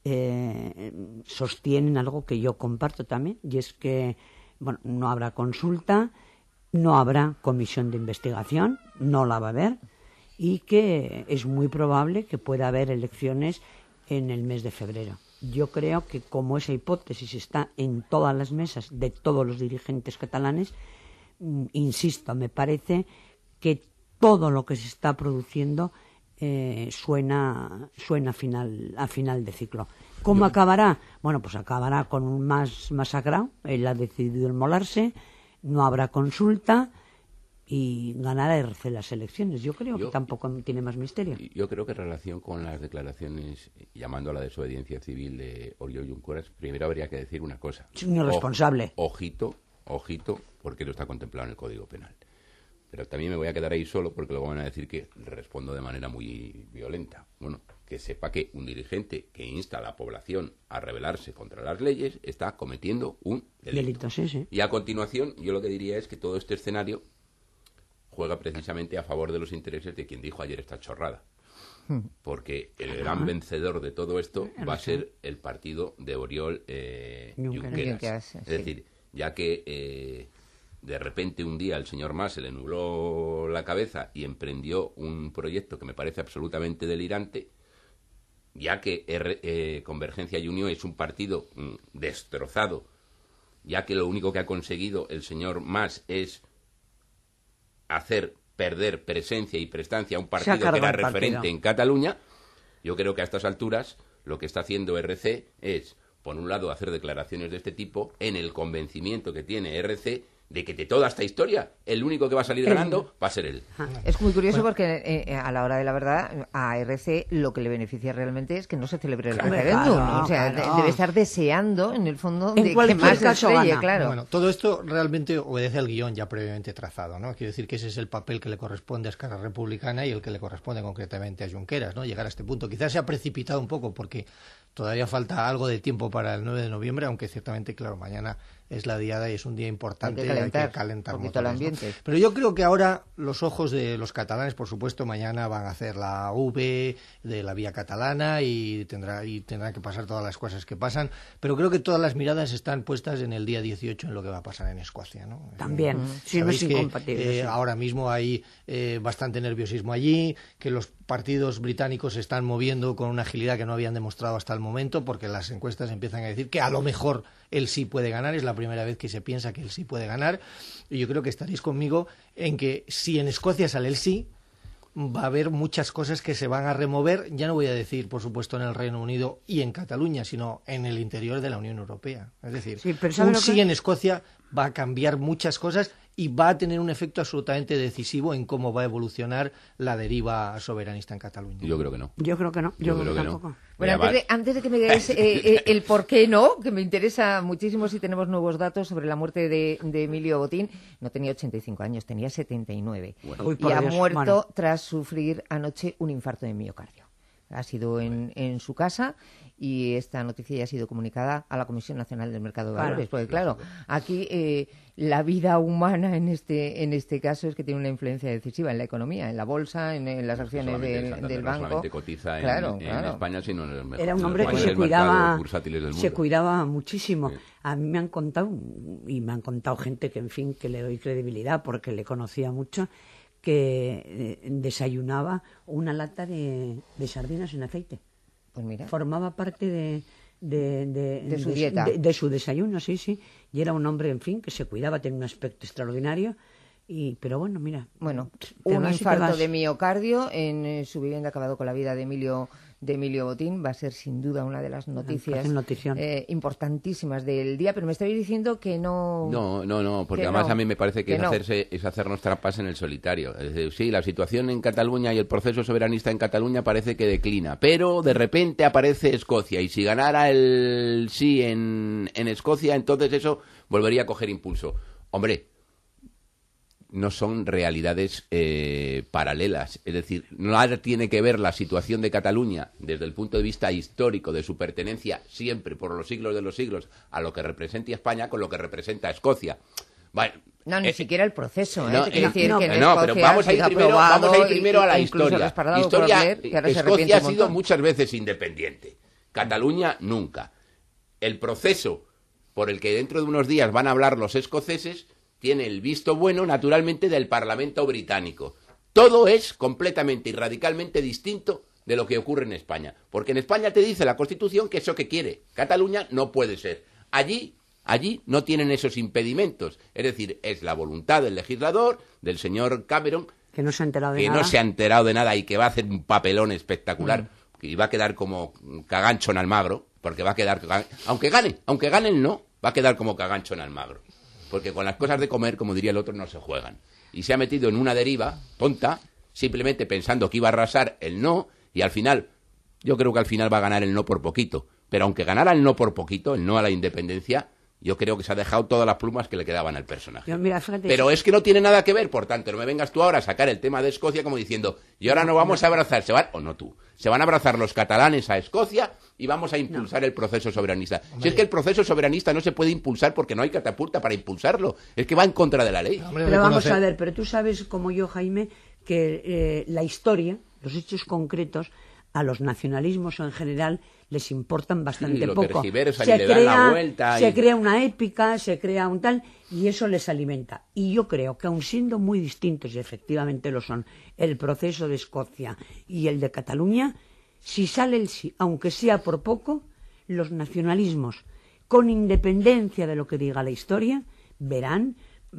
sostienen algo que yo comparto también, y es que no habrá consulta, no habrá comisión de investigación, no la va a haber, y que es muy probable que pueda haber elecciones en el mes de febrero. Yo creo que como esa hipótesis está en todas las mesas de todos los dirigentes catalanes, insisto, me parece que todo lo que se está produciendo suena a final de ciclo. ¿Cómo acabará? Bueno, pues acabará con un Mas masacrado. Él ha decidido inmolarse, no habrá consulta y ganará RC las elecciones. Yo creo que tampoco tiene más misterio. Yo creo que en relación con las declaraciones llamando a la desobediencia civil de Oriol Junqueras, primero habría que decir una cosa. Es un irresponsable. Ojito ojito, porque no está contemplado en el Código Penal. Pero también me voy a quedar ahí solo porque luego van a decir que respondo de manera muy violenta. Bueno, que sepa que un dirigente que insta a la población a rebelarse contra las leyes está cometiendo un delito. Sí. Y a continuación, yo lo que diría es que todo este escenario juega precisamente a favor de los intereses de quien dijo ayer esta chorrada. Porque el gran vencedor de todo esto va a ser el partido de Oriol Junqueras. Es decir, ya que de repente un día el señor Mas se le nubló la cabeza y emprendió un proyecto que me parece absolutamente delirante, ya que Convergencia y Unió es un partido destrozado, ya que lo único que ha conseguido el señor Mas es hacer perder presencia y prestancia a un partido que era referente en Cataluña. Yo creo que a estas alturas lo que está haciendo RC es, por un lado, hacer declaraciones de este tipo en el convencimiento que tiene RC de que de toda esta historia el único que va a salir ganando va a ser él. Es muy curioso porque a la hora de la verdad a RC lo que le beneficia realmente es que no se celebre el referéndum. Claro, o sea, debe estar deseando en el fondo en de que más se estrelle, claro. Bueno, todo esto realmente obedece al guión ya previamente trazado, ¿no? Quiero decir que ese es el papel que le corresponde a Esquerra Republicana y el que le corresponde concretamente a Junqueras, ¿no? Llegar a este punto. Quizás se ha precipitado un poco porque todavía falta algo de tiempo para el 9 de noviembre, aunque ciertamente, claro, mañana es la diada y es un día importante, hay que calentar el ambiente. ¿No? Pero yo creo que ahora los ojos de los catalanes, por supuesto, mañana van a hacer la V de la vía catalana y tendrán que pasar todas las cosas que pasan, pero creo que todas las miradas están puestas en el día 18 en lo que va a pasar en Escocia, ¿no? También, sí, no es incompatible. Ahora mismo hay bastante nerviosismo allí, que los partidos británicos se están moviendo con una agilidad que no habían demostrado hasta el momento, porque las encuestas empiezan a decir que a lo mejor él sí puede ganar, es la primera vez que se piensa que él sí puede ganar, y yo creo que estaréis conmigo en que si en Escocia sale el sí, va a haber muchas cosas que se van a remover, ya no voy a decir, por supuesto, en el Reino Unido y en Cataluña, sino en el interior de la Unión Europea. Es decir, un sí en Escocia va a cambiar muchas cosas y va a tener un efecto absolutamente decisivo en cómo va a evolucionar la deriva soberanista en Cataluña. Yo creo que no. Yo creo que no. Yo creo que tampoco. No. Bueno, antes de que me digáis el por qué no, que me interesa muchísimo si tenemos nuevos datos sobre la muerte de Emilio Botín. No tenía 85 años, tenía 79. Bueno. Y ha muerto tras sufrir anoche un infarto de miocardio. Ha sido en su casa y esta noticia ya ha sido comunicada a la Comisión Nacional del Mercado de Valores. Porque claro, aquí la vida humana en este caso es que tiene una influencia decisiva en la economía, en la bolsa, en las acciones del banco. No solamente cotiza en España, sino en el mejor. Era un hombre que se cuidaba muchísimo. Sí. A mí me han contado, y me han contado gente que, en fin, que le doy credibilidad porque le conocía mucho, que desayunaba una lata de sardinas en aceite. Pues mira. Formaba parte de su dieta. De su desayuno, sí. Y era un hombre, en fin, que se cuidaba, tenía un aspecto extraordinario. Pero bueno, mira. Bueno, un infarto de miocardio en su vivienda ha acabado con la vida de Emilio Botín. Va a ser sin duda una de las noticias importantísimas del día, pero me estáis diciendo que no... No, porque además a mí me parece que es hacernos trampas en el solitario. Es decir, sí, la situación en Cataluña y el proceso soberanista en Cataluña parece que declina, pero de repente aparece Escocia y si ganara el sí en Escocia, entonces eso volvería a coger impulso. Hombre, no son realidades paralelas. Es decir, nada tiene que ver la situación de Cataluña desde el punto de vista histórico de su pertenencia siempre por los siglos de los siglos a lo que representa España con lo que representa Escocia. Bueno, ni siquiera el proceso. Pero vamos a ir primero a la historia. Escocia ha sido muchas veces independiente. Cataluña nunca. El proceso por el que dentro de unos días van a hablar los escoceses tiene el visto bueno, naturalmente, del Parlamento británico. Todo es completamente y radicalmente distinto de lo que ocurre en España. Porque en España te dice la Constitución que eso que quiere. Cataluña no puede ser. Allí no tienen esos impedimentos. Es decir, es la voluntad del legislador, del señor Cameron, que no se ha enterado de nada y que va a hacer un papelón espectacular. Y va a quedar como Cagancho en Almagro, porque va a quedar... Aunque ganen no, va a quedar como Cagancho en Almagro. Porque con las cosas de comer, como diría el otro, no se juegan. Y se ha metido en una deriva tonta, simplemente pensando que iba a arrasar el no, y al final, yo creo que al final va a ganar el no por poquito. Pero aunque ganara el no por poquito, el no a la independencia, Yo creo que se ha dejado todas las plumas que le quedaban al personaje. Mira, fíjate, pero es que no tiene nada que ver, por tanto, no me vengas tú ahora a sacar el tema de Escocia como diciendo, y ahora no vamos a abrazar, se van a abrazar los catalanes a Escocia y vamos a impulsar el proceso soberanista. Si es que el proceso soberanista no se puede impulsar porque no hay catapulta para impulsarlo, es que va en contra de la ley. Pero vamos a ver, pero tú sabes como yo, Jaime, que la historia, los hechos concretos, a los nacionalismos en general les importan bastante poco. Se crea una épica, se crea un tal, y eso les alimenta. Y yo creo que aun siendo muy distintos, y efectivamente lo son, el proceso de Escocia y el de Cataluña, si sale el sí, aunque sea por poco, los nacionalismos, con independencia de lo que diga la historia, verán,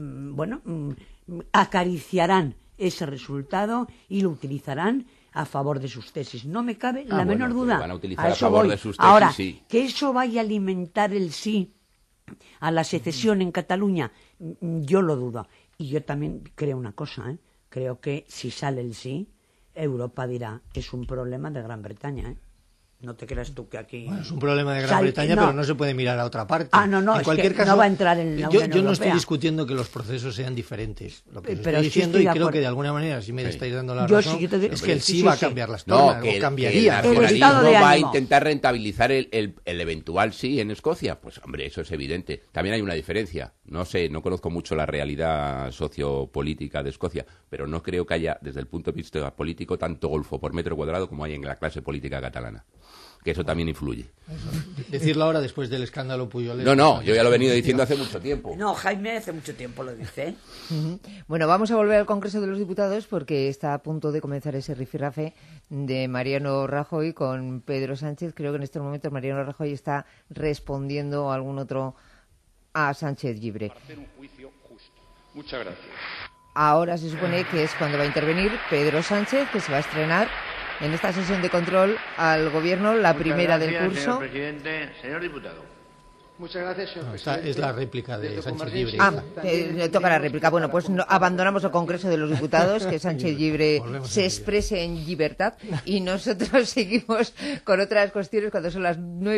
acariciarán ese resultado y lo utilizarán a favor de sus tesis. No me cabe la menor duda. Van a utilizar a favor de sus tesis, ahora, sí. Que eso vaya a alimentar el sí a la secesión en Cataluña, yo lo dudo. Y yo también creo una cosa, creo que si sale el sí, Europa dirá, es un problema de Gran Bretaña, No te creas tú que aquí... Bueno, es un problema de Gran Bretaña, pero no se puede mirar a otra parte. No, en cualquier caso, no va a entrar en la Unión Europea. Yo no estoy discutiendo que los procesos sean diferentes. Lo que estoy diciendo, y creo que de alguna manera, si me estáis dando la razón, es que el sí va a cambiar las tornas, o cambiaría. El nacionalismo va a intentar rentabilizar el eventual sí en Escocia. Pues, hombre, eso es evidente. También hay una diferencia. No sé, no conozco mucho la realidad sociopolítica de Escocia, pero no creo que haya, desde el punto de vista político, tanto golfo por metro cuadrado como hay en la clase política catalana. Que eso también influye. Decirlo ahora después del escándalo Puyol. No, yo ya lo he venido diciendo hace mucho tiempo. No, Jaime hace mucho tiempo lo dice. Bueno, vamos a volver al Congreso de los Diputados porque está a punto de comenzar ese rifirrafe de Mariano Rajoy con Pedro Sánchez. Creo que en estos momentos Mariano Rajoy está respondiendo a algún otro a Sánchez Llibre. Para hacer un juicio justo. Muchas gracias. Ahora se supone que es cuando va a intervenir Pedro Sánchez, que se va a estrenar en esta sesión de control al Gobierno, la primera del curso. Señor presidente, señor diputado. Muchas gracias, señor presidente. Esta es la réplica de Sánchez Llibre. Le toca la réplica. Bueno, pues abandonamos el Congreso de los Diputados, que Sánchez Llibre se exprese en libertad, y nosotros seguimos con otras cuestiones cuando son las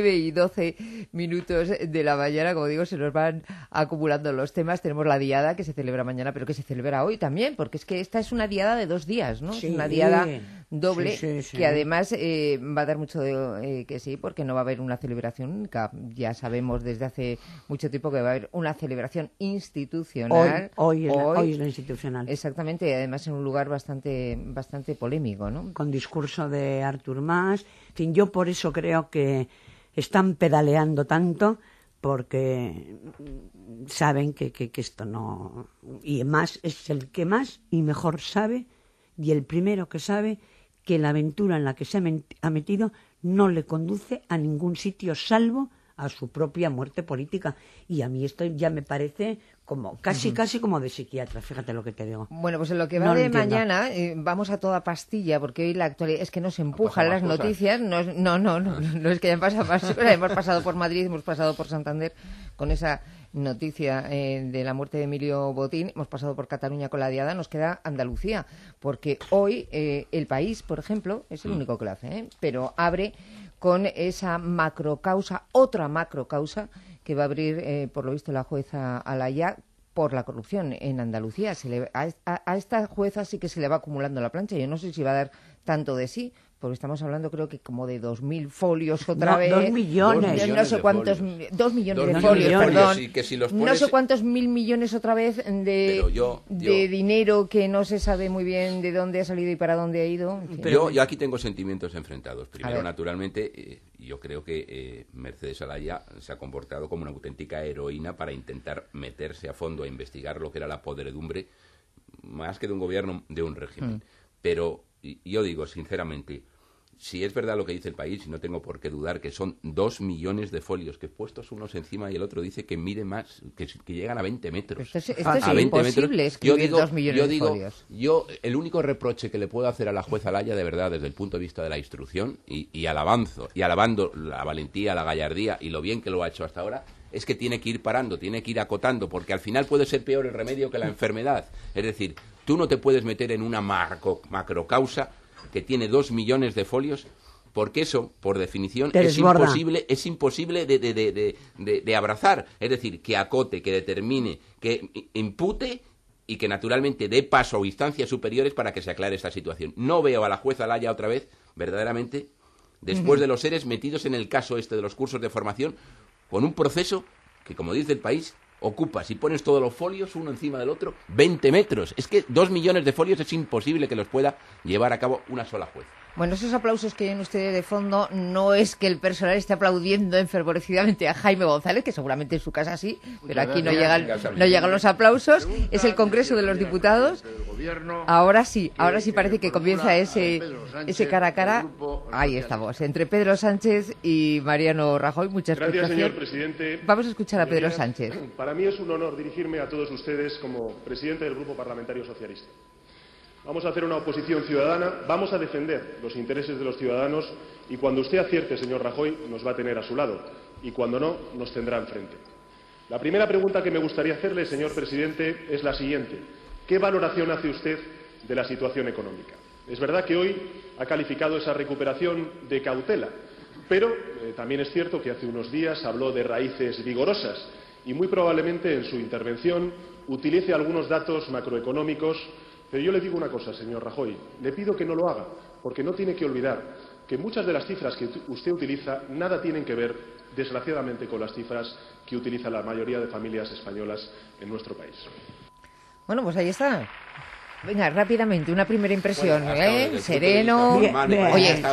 9:12 de la mañana. Como digo, se nos van acumulando los temas. Tenemos la diada que se celebra mañana, pero que se celebra hoy también, porque es que esta es una diada de 2 días, ¿no? Sí, es una diada doble, sí. que además va a dar mucho que sí, porque no va a haber una celebración única. Ya sabemos desde hace mucho tiempo que va a haber una celebración institucional. Hoy es la institucional. Exactamente, y además en un lugar bastante polémico, ¿no? Con discurso de Artur Mas. En fin, yo por eso creo que están pedaleando tanto, porque saben que esto no... Y además es el que más y mejor sabe, y el primero que sabe que la aventura en la que se ha metido no le conduce a ningún sitio salvo a su propia muerte política. Y a mí esto ya me parece como casi como de psiquiatra, fíjate lo que te digo. Bueno, pues en lo que va de mañana vamos a toda pastilla, porque hoy la actualidad es que nos empujan las noticias. No es que hayan pasado más cosas. Hemos pasado por Madrid, hemos pasado por Santander con esa noticia de la muerte de Emilio Botín, hemos pasado por Cataluña con la diada, nos queda Andalucía, porque hoy El País, por ejemplo, es el único que lo hace, pero abre con esa otra macrocausa que va a abrir, por lo visto, la jueza Alaya por la corrupción en Andalucía. A esta jueza sí que se le va acumulando la plancha. Yo no sé si va a dar tanto de sí, porque estamos hablando, creo que como de 2.000 folios otra vez. 2 millones. No sé cuántos, 2 millones de folios, perdón. Sí, que si los no sé cuántos mil millones otra vez de dinero que no se sabe muy bien de dónde ha salido y para dónde ha ido. En fin. Yo aquí tengo sentimientos enfrentados. Primero, naturalmente, yo creo que Mercedes Alaya se ha comportado como una auténtica heroína para intentar meterse a fondo a investigar lo que era la podredumbre, más que de un gobierno, de un régimen. Pero yo digo, sinceramente, si es verdad lo que dice El País, y no tengo por qué dudar que son 2 millones de folios que puestos unos encima y el otro dice que mide más, que llegan a 20 metros. Esto es imposible escribir 2 millones de folios. El único reproche que le puedo hacer a la jueza Alaya, de verdad, desde el punto de vista de la instrucción, y alabando la valentía, la gallardía y lo bien que lo ha hecho hasta ahora, es que tiene que ir parando, tiene que ir acotando, porque al final puede ser peor el remedio que la enfermedad. Es decir, tú no te puedes meter en una macrocausa que tiene 2 millones de folios porque eso, por definición, Te es desborda. imposible de abrazar. Es decir, que acote, que determine, que impute y que naturalmente dé paso a instancias superiores para que se aclare esta situación. No veo a la jueza Laya otra vez, verdaderamente, después de los seres metidos en el caso este de los cursos de formación, con un proceso que, como dice el país, ocupa, si pones todos los folios uno encima del otro, 20 metros. Es que 2 millones de folios es imposible que los pueda llevar a cabo una sola juez. Bueno, esos aplausos que oyen ustedes de fondo no es que el personal esté aplaudiendo enfervorecidamente a Jaime González, que seguramente en su casa sí, pero aquí no llegan los aplausos. Es el Congreso de los Diputados. Ahora sí parece que comienza ese cara a cara. Ahí estamos, entre Pedro Sánchez y Mariano Rajoy. Muchas gracias, señor presidente. Vamos a escuchar a Pedro Sánchez. Para mí es un honor dirigirme a todos ustedes como presidente del Grupo Parlamentario Socialista. Vamos a hacer una oposición ciudadana, vamos a defender los intereses de los ciudadanos y cuando usted acierte, señor Rajoy, nos va a tener a su lado y cuando no, nos tendrá enfrente. La primera pregunta que me gustaría hacerle, señor presidente, es la siguiente. ¿Qué valoración hace usted de la situación económica? Es verdad que hoy ha calificado esa recuperación de cautela, pero también es cierto que hace unos días habló de raíces vigorosas y muy probablemente en su intervención utilice algunos datos macroeconómicos. Pero yo le digo una cosa, señor Rajoy, le pido que no lo haga, porque no tiene que olvidar que muchas de las cifras que usted utiliza nada tienen que ver, desgraciadamente, con las cifras que utiliza la mayoría de familias españolas en nuestro país. Bueno, pues ahí está. Venga, rápidamente, una primera impresión, sereno, oye,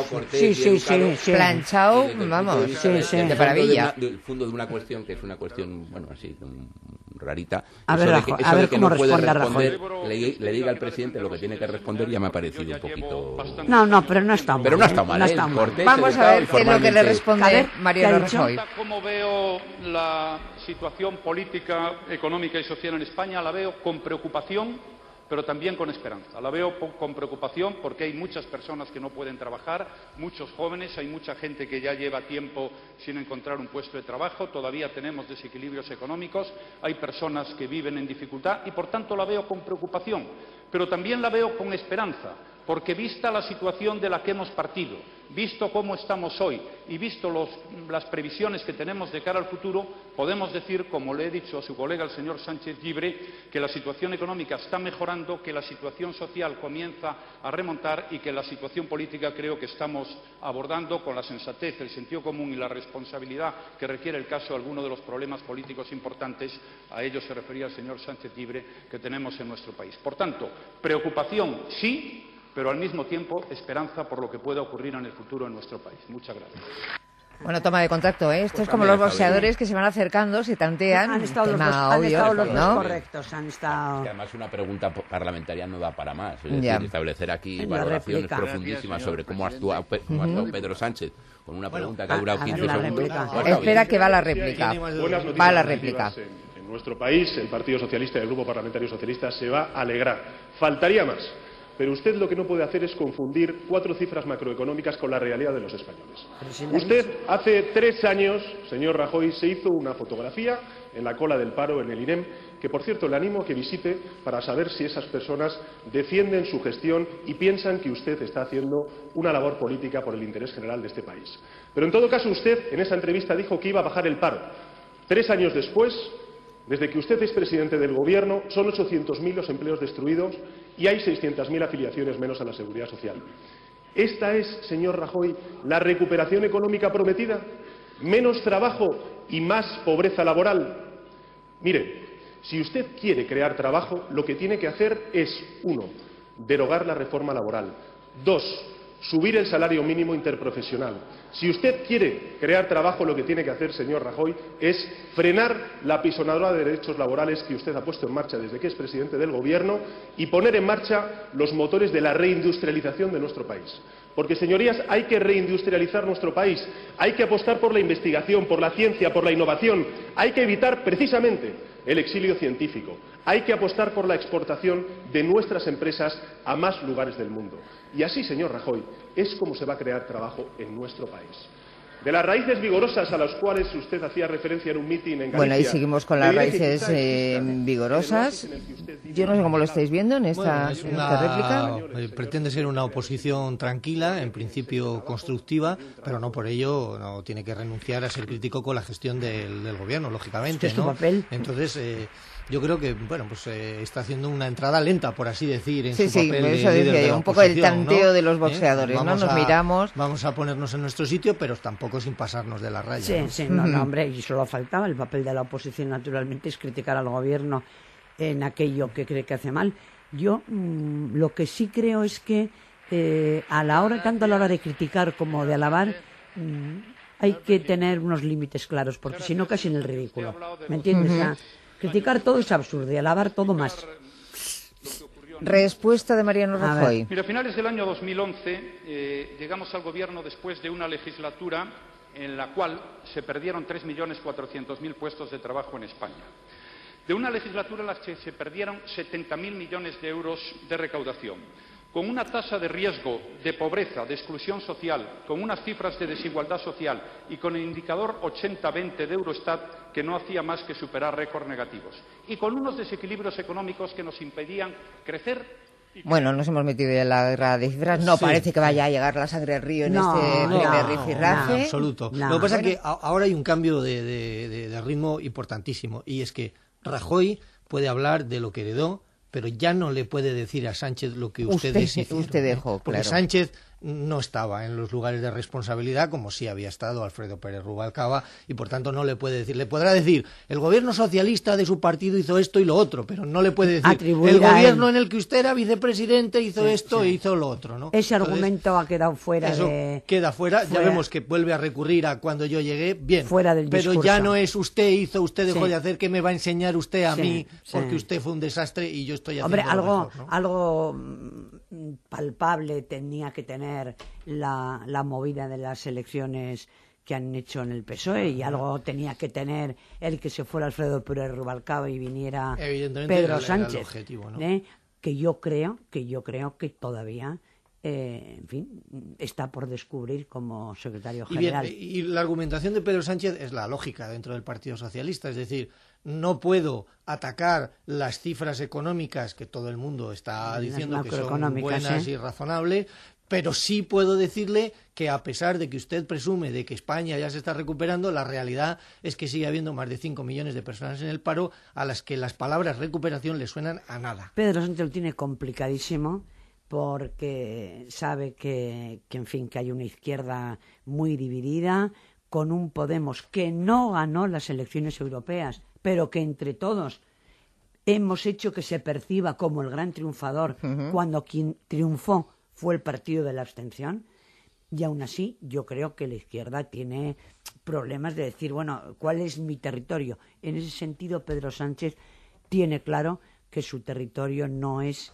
sí, planchado, vamos, de maravilla. Del fondo de una cuestión que es una cuestión, bueno, así, rarita. A ver cómo no puede responde responder, Rajoy. le diga al presidente lo que tiene que responder, ya me ha parecido un poquito... No, pero no está mal. Pero no está mal, cortés, vamos a ver qué es lo que le responde Mariano Rajoy. ¿Cómo veo la situación política, económica y social en España? La veo con preocupación, pero también con esperanza. La veo con preocupación porque hay muchas personas que no pueden trabajar, muchos jóvenes, hay mucha gente que ya lleva tiempo sin encontrar un puesto de trabajo, todavía tenemos desequilibrios económicos, hay personas que viven en dificultad y, por tanto, la veo con preocupación, pero también la veo con esperanza, porque vista la situación de la que hemos partido, visto cómo estamos hoy y visto las previsiones que tenemos de cara al futuro, podemos decir, como le he dicho a su colega el señor Sánchez Llibre, que la situación económica está mejorando, que la situación social comienza a remontar y que la situación política creo que estamos abordando con la sensatez, el sentido común y la responsabilidad que requiere el caso algunos de los problemas políticos importantes, a ellos se refería el señor Sánchez Llibre, que tenemos en nuestro país. Por tanto, preocupación sí, pero al mismo tiempo esperanza por lo que pueda ocurrir en el futuro en nuestro país. Muchas gracias. Bueno, toma de contacto, ¿eh? Esto es como los boxeadores que se van acercando, se tantean. Han estado los dos correctos, han estado... Que además una pregunta parlamentaria no da para más. Es decir, establecer aquí valoraciones profundísimas sobre cómo ha actuado Pedro Sánchez con una pregunta que ha durado 15 segundos. Espera que va la réplica. Va la réplica. En nuestro país, el Partido Socialista y el Grupo Parlamentario Socialista se va a alegrar. Faltaría más. Pero usted lo que no puede hacer es confundir 4 cifras macroeconómicas con la realidad de los españoles. Usted hace 3 años, señor Rajoy, se hizo una fotografía en la cola del paro en el INEM, que por cierto le animo a que visite para saber si esas personas defienden su gestión y piensan que usted está haciendo una labor política por el interés general de este país. Pero en todo caso usted en esa entrevista dijo que iba a bajar el paro. 3 años después, desde que usted es presidente del Gobierno, son 800.000 los empleos destruidos y hay 600.000 afiliaciones menos a la Seguridad Social. ¿Esta es, señor Rajoy, la recuperación económica prometida? ¿Menos trabajo y más pobreza laboral? Mire, si usted quiere crear trabajo, lo que tiene que hacer es, 1, derogar la reforma laboral. 2, subir el salario mínimo interprofesional. Si usted quiere crear trabajo, lo que tiene que hacer, señor Rajoy, es frenar la apisonadora de derechos laborales que usted ha puesto en marcha desde que es presidente del Gobierno y poner en marcha los motores de la reindustrialización de nuestro país. Porque, señorías, hay que reindustrializar nuestro país, hay que apostar por la investigación, por la ciencia, por la innovación, hay que evitar precisamente el exilio científico, hay que apostar por la exportación de nuestras empresas a más lugares del mundo. Y así, señor Rajoy, es como se va a crear trabajo en nuestro país. de las raíces vigorosas a las cuales usted hacía referencia en un mitin en Galicia. Bueno, ahí seguimos con las raíces vigorosas. Yo no sé cómo lo estáis viendo en esta réplica. Pretende ser una oposición tranquila, en principio constructiva, pero no por ello no tiene que renunciar a ser crítico con la gestión del gobierno, lógicamente. ¿Es su papel? Entonces, yo creo que está haciendo una entrada lenta, por así decir, en su papel. Sí, eso decía yo, un poco el tanteo de los boxeadores, ¿no? Nos miramos. Vamos a ponernos en nuestro sitio, pero tampoco sin pasarnos de la raya. Sí, no, hombre, y solo faltaba. El papel de la oposición, naturalmente, es criticar al gobierno en aquello que cree que hace mal. Yo lo que sí creo es que tanto a la hora de criticar como de alabar, hay que tener unos límites claros, porque si no, casi en el ridículo. ¿Me entiendes? Criticar todo es absurdo y alabar todo más. Respuesta de Mariano Rajoy. Mira, a finales del año 2011 llegamos al gobierno después de una legislatura en la cual se perdieron 3.400.000 puestos de trabajo en España. De una legislatura en la que se perdieron 70.000 millones de euros de recaudación, con una tasa de riesgo de pobreza, de exclusión social, con unas cifras de desigualdad social y con el indicador 80-20 de Eurostat que no hacía más que superar récords negativos, y con unos desequilibrios económicos que nos impedían crecer. Bueno, nos hemos metido en la guerra de cifras. No parece que vaya a llegar la sangre al río en este primer rifirrafe. En absoluto. Lo que pasa es que ahora hay un cambio de ritmo importantísimo, y es que Rajoy puede hablar de lo que heredó, pero ya no le puede decir a Sánchez lo que usted dejó, porque claro. Sánchez no estaba en los lugares de responsabilidad como sí había estado Alfredo Pérez Rubalcaba, y por tanto no le puede decir, le podrá decir el gobierno socialista de su partido hizo esto y lo otro, pero no le puede decir el gobierno en el que usted era vicepresidente hizo esto e hizo lo otro, ¿no? Ese argumento ha quedado fuera. Queda fuera. Ya vemos que vuelve a recurrir a cuando yo llegué, bien, fuera del discurso. Pero ya no es usted hizo, usted dejó de hacer, ¿qué me va a enseñar usted a mí? Porque usted fue un desastre y yo estoy haciendo mejor, ¿no? Algo palpable tenía que tener la movida de las elecciones que han hecho en el PSOE, y algo tenía que tener el que se fuera Alfredo Pérez Rubalcaba y viniera Pedro Sánchez, el objetivo, ¿no? Que yo creo que todavía en fin, está por descubrir como secretario general. Y la argumentación de Pedro Sánchez es la lógica dentro del Partido Socialista, es decir, no puedo atacar las cifras económicas que todo el mundo está diciendo que son buenas y razonables, pero sí puedo decirle que a pesar de que usted presume de que España ya se está recuperando, la realidad es que sigue habiendo más de 5 millones de personas en el paro a las que las palabras recuperación le suenan a nada. Pedro Sánchez lo tiene complicadísimo porque sabe que en fin, que hay una izquierda muy dividida, con un Podemos que no ganó las elecciones europeas, pero que entre todos hemos hecho que se perciba como el gran triunfador, cuando quien triunfó fue el partido de la abstención. Y aún así yo creo que la izquierda tiene problemas de decir, bueno, ¿cuál es mi territorio? En ese sentido Pedro Sánchez tiene claro que su territorio no es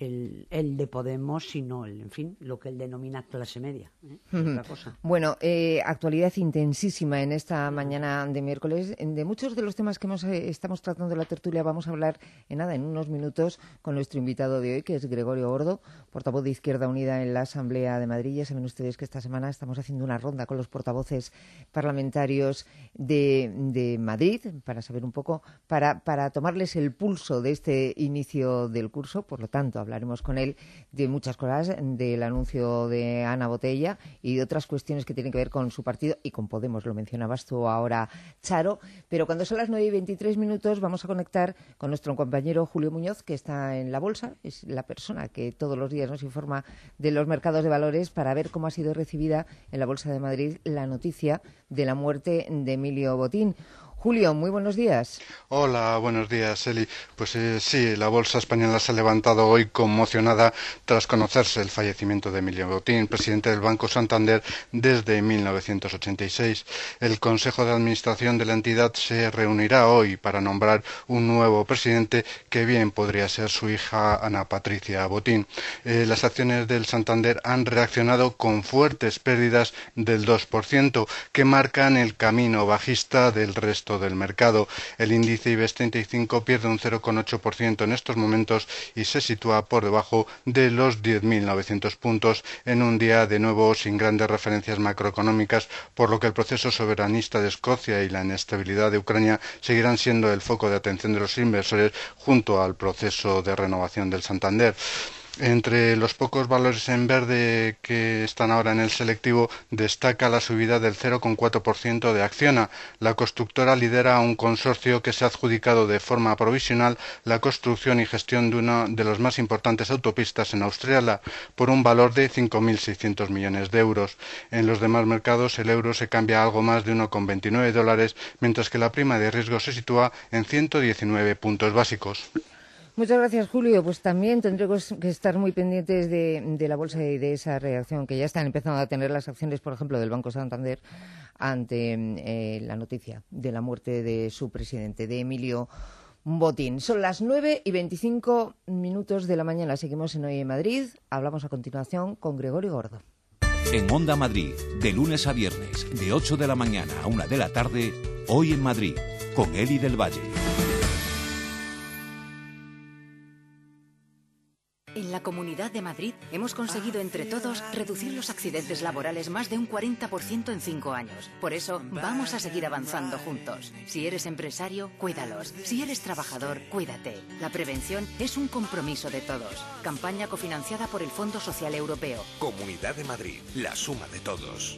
el de Podemos, sino en fin, lo que él denomina clase media. Otra cosa. Bueno, actualidad intensísima en esta mañana de miércoles. De muchos de los temas que estamos tratando en la tertulia vamos a hablar en unos minutos con nuestro invitado de hoy, que es Gregorio Gordo, portavoz de Izquierda Unida en la Asamblea de Madrid. Ya saben ustedes que esta semana estamos haciendo una ronda con los portavoces parlamentarios de Madrid para saber un poco, para tomarles el pulso de este inicio del curso. Por lo tanto, hablaremos con él de muchas cosas, del anuncio de Ana Botella y de otras cuestiones que tienen que ver con su partido y con Podemos. Lo mencionabas tú ahora, Charo. Pero cuando son las 9:23 vamos a conectar con nuestro compañero Julio Muñoz, que está en la Bolsa. Es la persona que todos los días nos informa de los mercados de valores, para ver cómo ha sido recibida en la Bolsa de Madrid la noticia de la muerte de Emilio Botín. Julio, muy buenos días. Hola, buenos días, Eli. Pues sí, la bolsa española se ha levantado hoy conmocionada tras conocerse el fallecimiento de Emilio Botín, presidente del Banco Santander desde 1986. El Consejo de Administración de la entidad se reunirá hoy para nombrar un nuevo presidente, que bien podría ser su hija Ana Patricia Botín. Las acciones del Santander han reaccionado con fuertes pérdidas del 2%, que marcan el camino bajista del resto resto del mercado. El índice IBEX 35 pierde un 0,8% en estos momentos y se sitúa por debajo de los 10.900 puntos en un día de nuevo sin grandes referencias macroeconómicas, por lo que el proceso soberanista de Escocia y la inestabilidad de Ucrania seguirán siendo el foco de atención de los inversores junto al proceso de renovación del Santander. Entre los pocos valores en verde que están ahora en el selectivo destaca la subida del 0,4% de Acciona. La constructora lidera un consorcio que se ha adjudicado de forma provisional la construcción y gestión de una de las más importantes autopistas en Australia por un valor de 5.600 millones de euros. En los demás mercados el euro se cambia a algo más de $1,29, mientras que la prima de riesgo se sitúa en 119 puntos básicos. Muchas gracias, Julio. Pues también tendremos que estar muy pendientes de la bolsa y de esa reacción que ya están empezando a tener las acciones, por ejemplo, del Banco Santander ante la noticia de la muerte de su presidente, de Emilio Botín. Son las 9:25 de la mañana. Seguimos en Hoy en Madrid. Hablamos a continuación con Gregorio Gordo. En Onda Madrid, de lunes a viernes, de 8 de la mañana a 1 de la tarde, Hoy en Madrid, con Eli del Valle. En la Comunidad de Madrid hemos conseguido entre todos reducir los accidentes laborales más de un 40% en 5 años. Por eso vamos a seguir avanzando juntos. Si eres empresario, cuídalos. Si eres trabajador, cuídate. La prevención es un compromiso de todos. Campaña cofinanciada por el Fondo Social Europeo. Comunidad de Madrid, la suma de todos.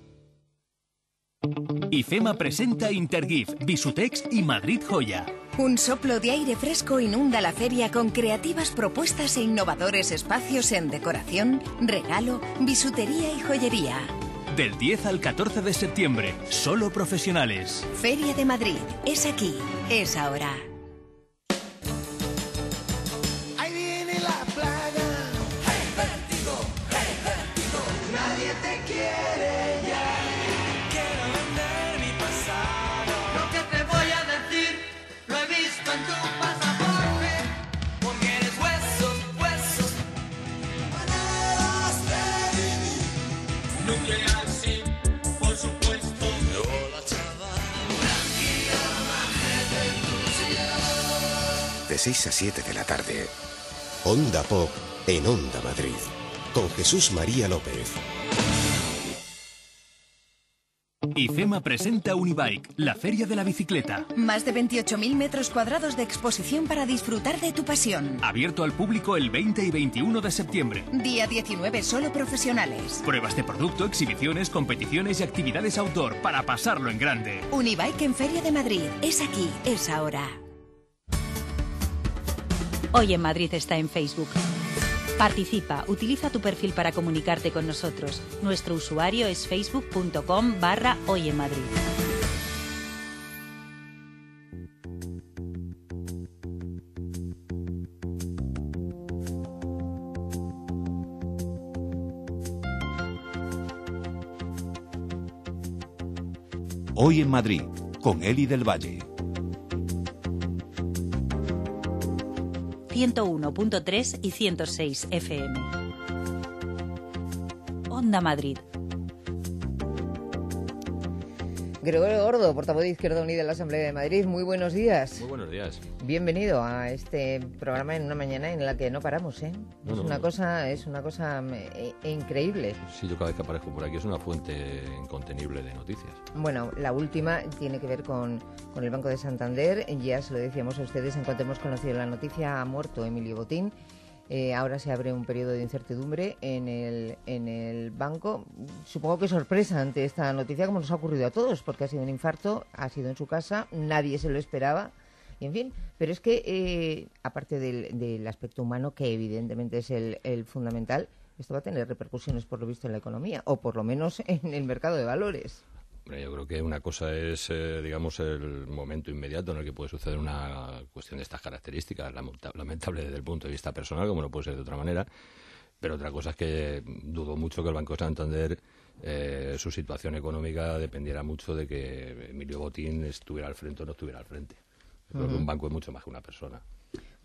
IFEMA presenta Intergif, Bisutex y Madrid Joya. Un soplo de aire fresco inunda la feria con creativas propuestas e innovadores espacios en decoración, regalo, bisutería y joyería. Del 10 al 14 de septiembre, solo profesionales. Feria de Madrid, es aquí, es ahora. Ahí viene la plaga. Hey, vértigo, nadie te quiere ya. De 6 a 7 de la tarde, Onda Pop en Onda Madrid, con Jesús María López. IFEMA presenta Unibike, la feria de la bicicleta. Más de 28.000 metros cuadrados de exposición para disfrutar de tu pasión. Abierto al público el 20 y 21 de septiembre. Día 19, solo profesionales. Pruebas de producto, exhibiciones, competiciones y actividades outdoor para pasarlo en grande. Unibike en Feria de Madrid, es aquí, es ahora. Hoy en Madrid está en Facebook. Participa, utiliza tu perfil para comunicarte con nosotros. Nuestro usuario es facebook.com/Hoy en Madrid. Hoy en Madrid, con Eli del Valle. 101.3 y 106 FM. Onda Madrid. Gregorio Gordo, portavoz de Izquierda Unida en la Asamblea de Madrid. Muy buenos días. Muy buenos días. Bienvenido a este programa en una mañana en la que no paramos, ¿eh? Es una cosa increíble. Sí, yo cada vez que aparezco por aquí es una fuente incontenible de noticias. Bueno, la última tiene que ver con el Banco de Santander. Ya se lo decíamos a ustedes en cuanto hemos conocido la noticia. Ha muerto Emilio Botín. Ahora se abre un periodo de incertidumbre en el banco. Supongo que sorpresa ante esta noticia, como nos ha ocurrido a todos, porque ha sido un infarto, ha sido en su casa, nadie se lo esperaba, y en fin. Pero es que, aparte del aspecto humano, que evidentemente es el fundamental, esto va a tener repercusiones, por lo visto, en la economía, o por lo menos en el mercado de valores. Yo creo que una cosa es, digamos, el momento inmediato en el que puede suceder una cuestión de estas características, lamentable desde el punto de vista personal, como no puede ser de otra manera, pero otra cosa es que dudo mucho que el Banco Santander, su situación económica dependiera mucho de que Emilio Botín estuviera al frente o no estuviera al frente. Creo que un banco es mucho más que una persona.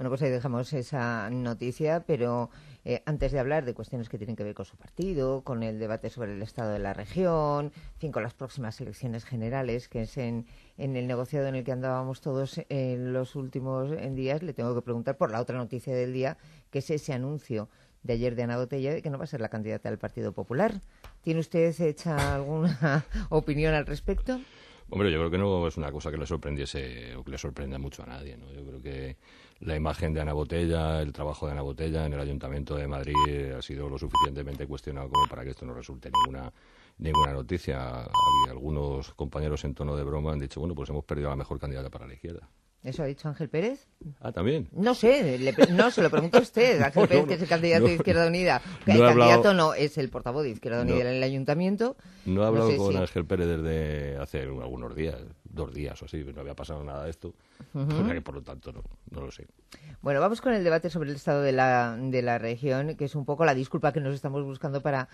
Bueno, pues ahí dejamos esa noticia, pero antes de hablar de cuestiones que tienen que ver con su partido, con el debate sobre el estado de la región, en fin, con las próximas elecciones generales, que es en el negociado en el que andábamos todos en los últimos días, le tengo que preguntar por la otra noticia del día, que es ese anuncio de ayer de Ana Botella de que no va a ser la candidata del Partido Popular. ¿Tiene usted hecha alguna opinión al respecto? Hombre, yo creo que no es una cosa que le sorprendiese o que le sorprenda mucho a nadie, ¿no? Yo creo que la imagen de Ana Botella, el trabajo de Ana Botella en el Ayuntamiento de Madrid ha sido lo suficientemente cuestionado como para que esto no resulte ninguna noticia. Había algunos compañeros en tono de broma han dicho, bueno, pues hemos perdido a la mejor candidata para la izquierda. ¿Eso ha dicho Ángel Pérez? Ah, ¿también? No sé, no, se lo pregunto a usted, Ángel Pérez, que es el candidato de Izquierda Unida. El candidato no, es el portavoz de Izquierda Unida en el Ayuntamiento. No he hablado con Ángel Pérez desde hace algunos días, 2 días o así, no había pasado nada de esto, o sea que por lo tanto no lo sé. Bueno, vamos con el debate sobre el estado de la región, que es un poco la disculpa que nos estamos buscando para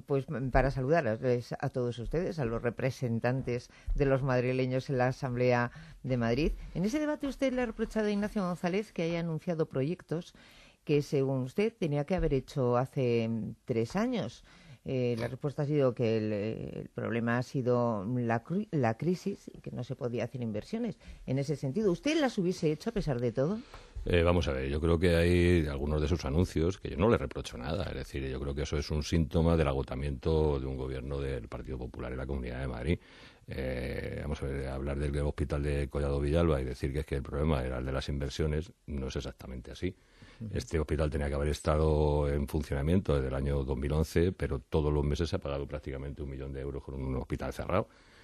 saludarles a todos ustedes, a los representantes de los madrileños en la Asamblea de Madrid. En ese debate usted le ha reprochado a Ignacio González que haya anunciado proyectos que, según usted, tenía que haber hecho hace 3 años. La respuesta ha sido que el problema ha sido la crisis y que no se podía hacer inversiones. En ese sentido, ¿usted las hubiese hecho a pesar de todo? Vamos a ver, yo creo que hay algunos de sus anuncios que yo no le reprocho nada. Es decir, yo creo que eso es un síntoma del agotamiento de un gobierno del Partido Popular en la Comunidad de Madrid. Vamos a ver, hablar del hospital de Collado Villalba y decir que es que el problema era el de las inversiones no es exactamente así. Este hospital tenía que haber estado en funcionamiento desde el año 2011, pero todos los meses se ha pagado prácticamente 1 millón de euros con un hospital cerrado.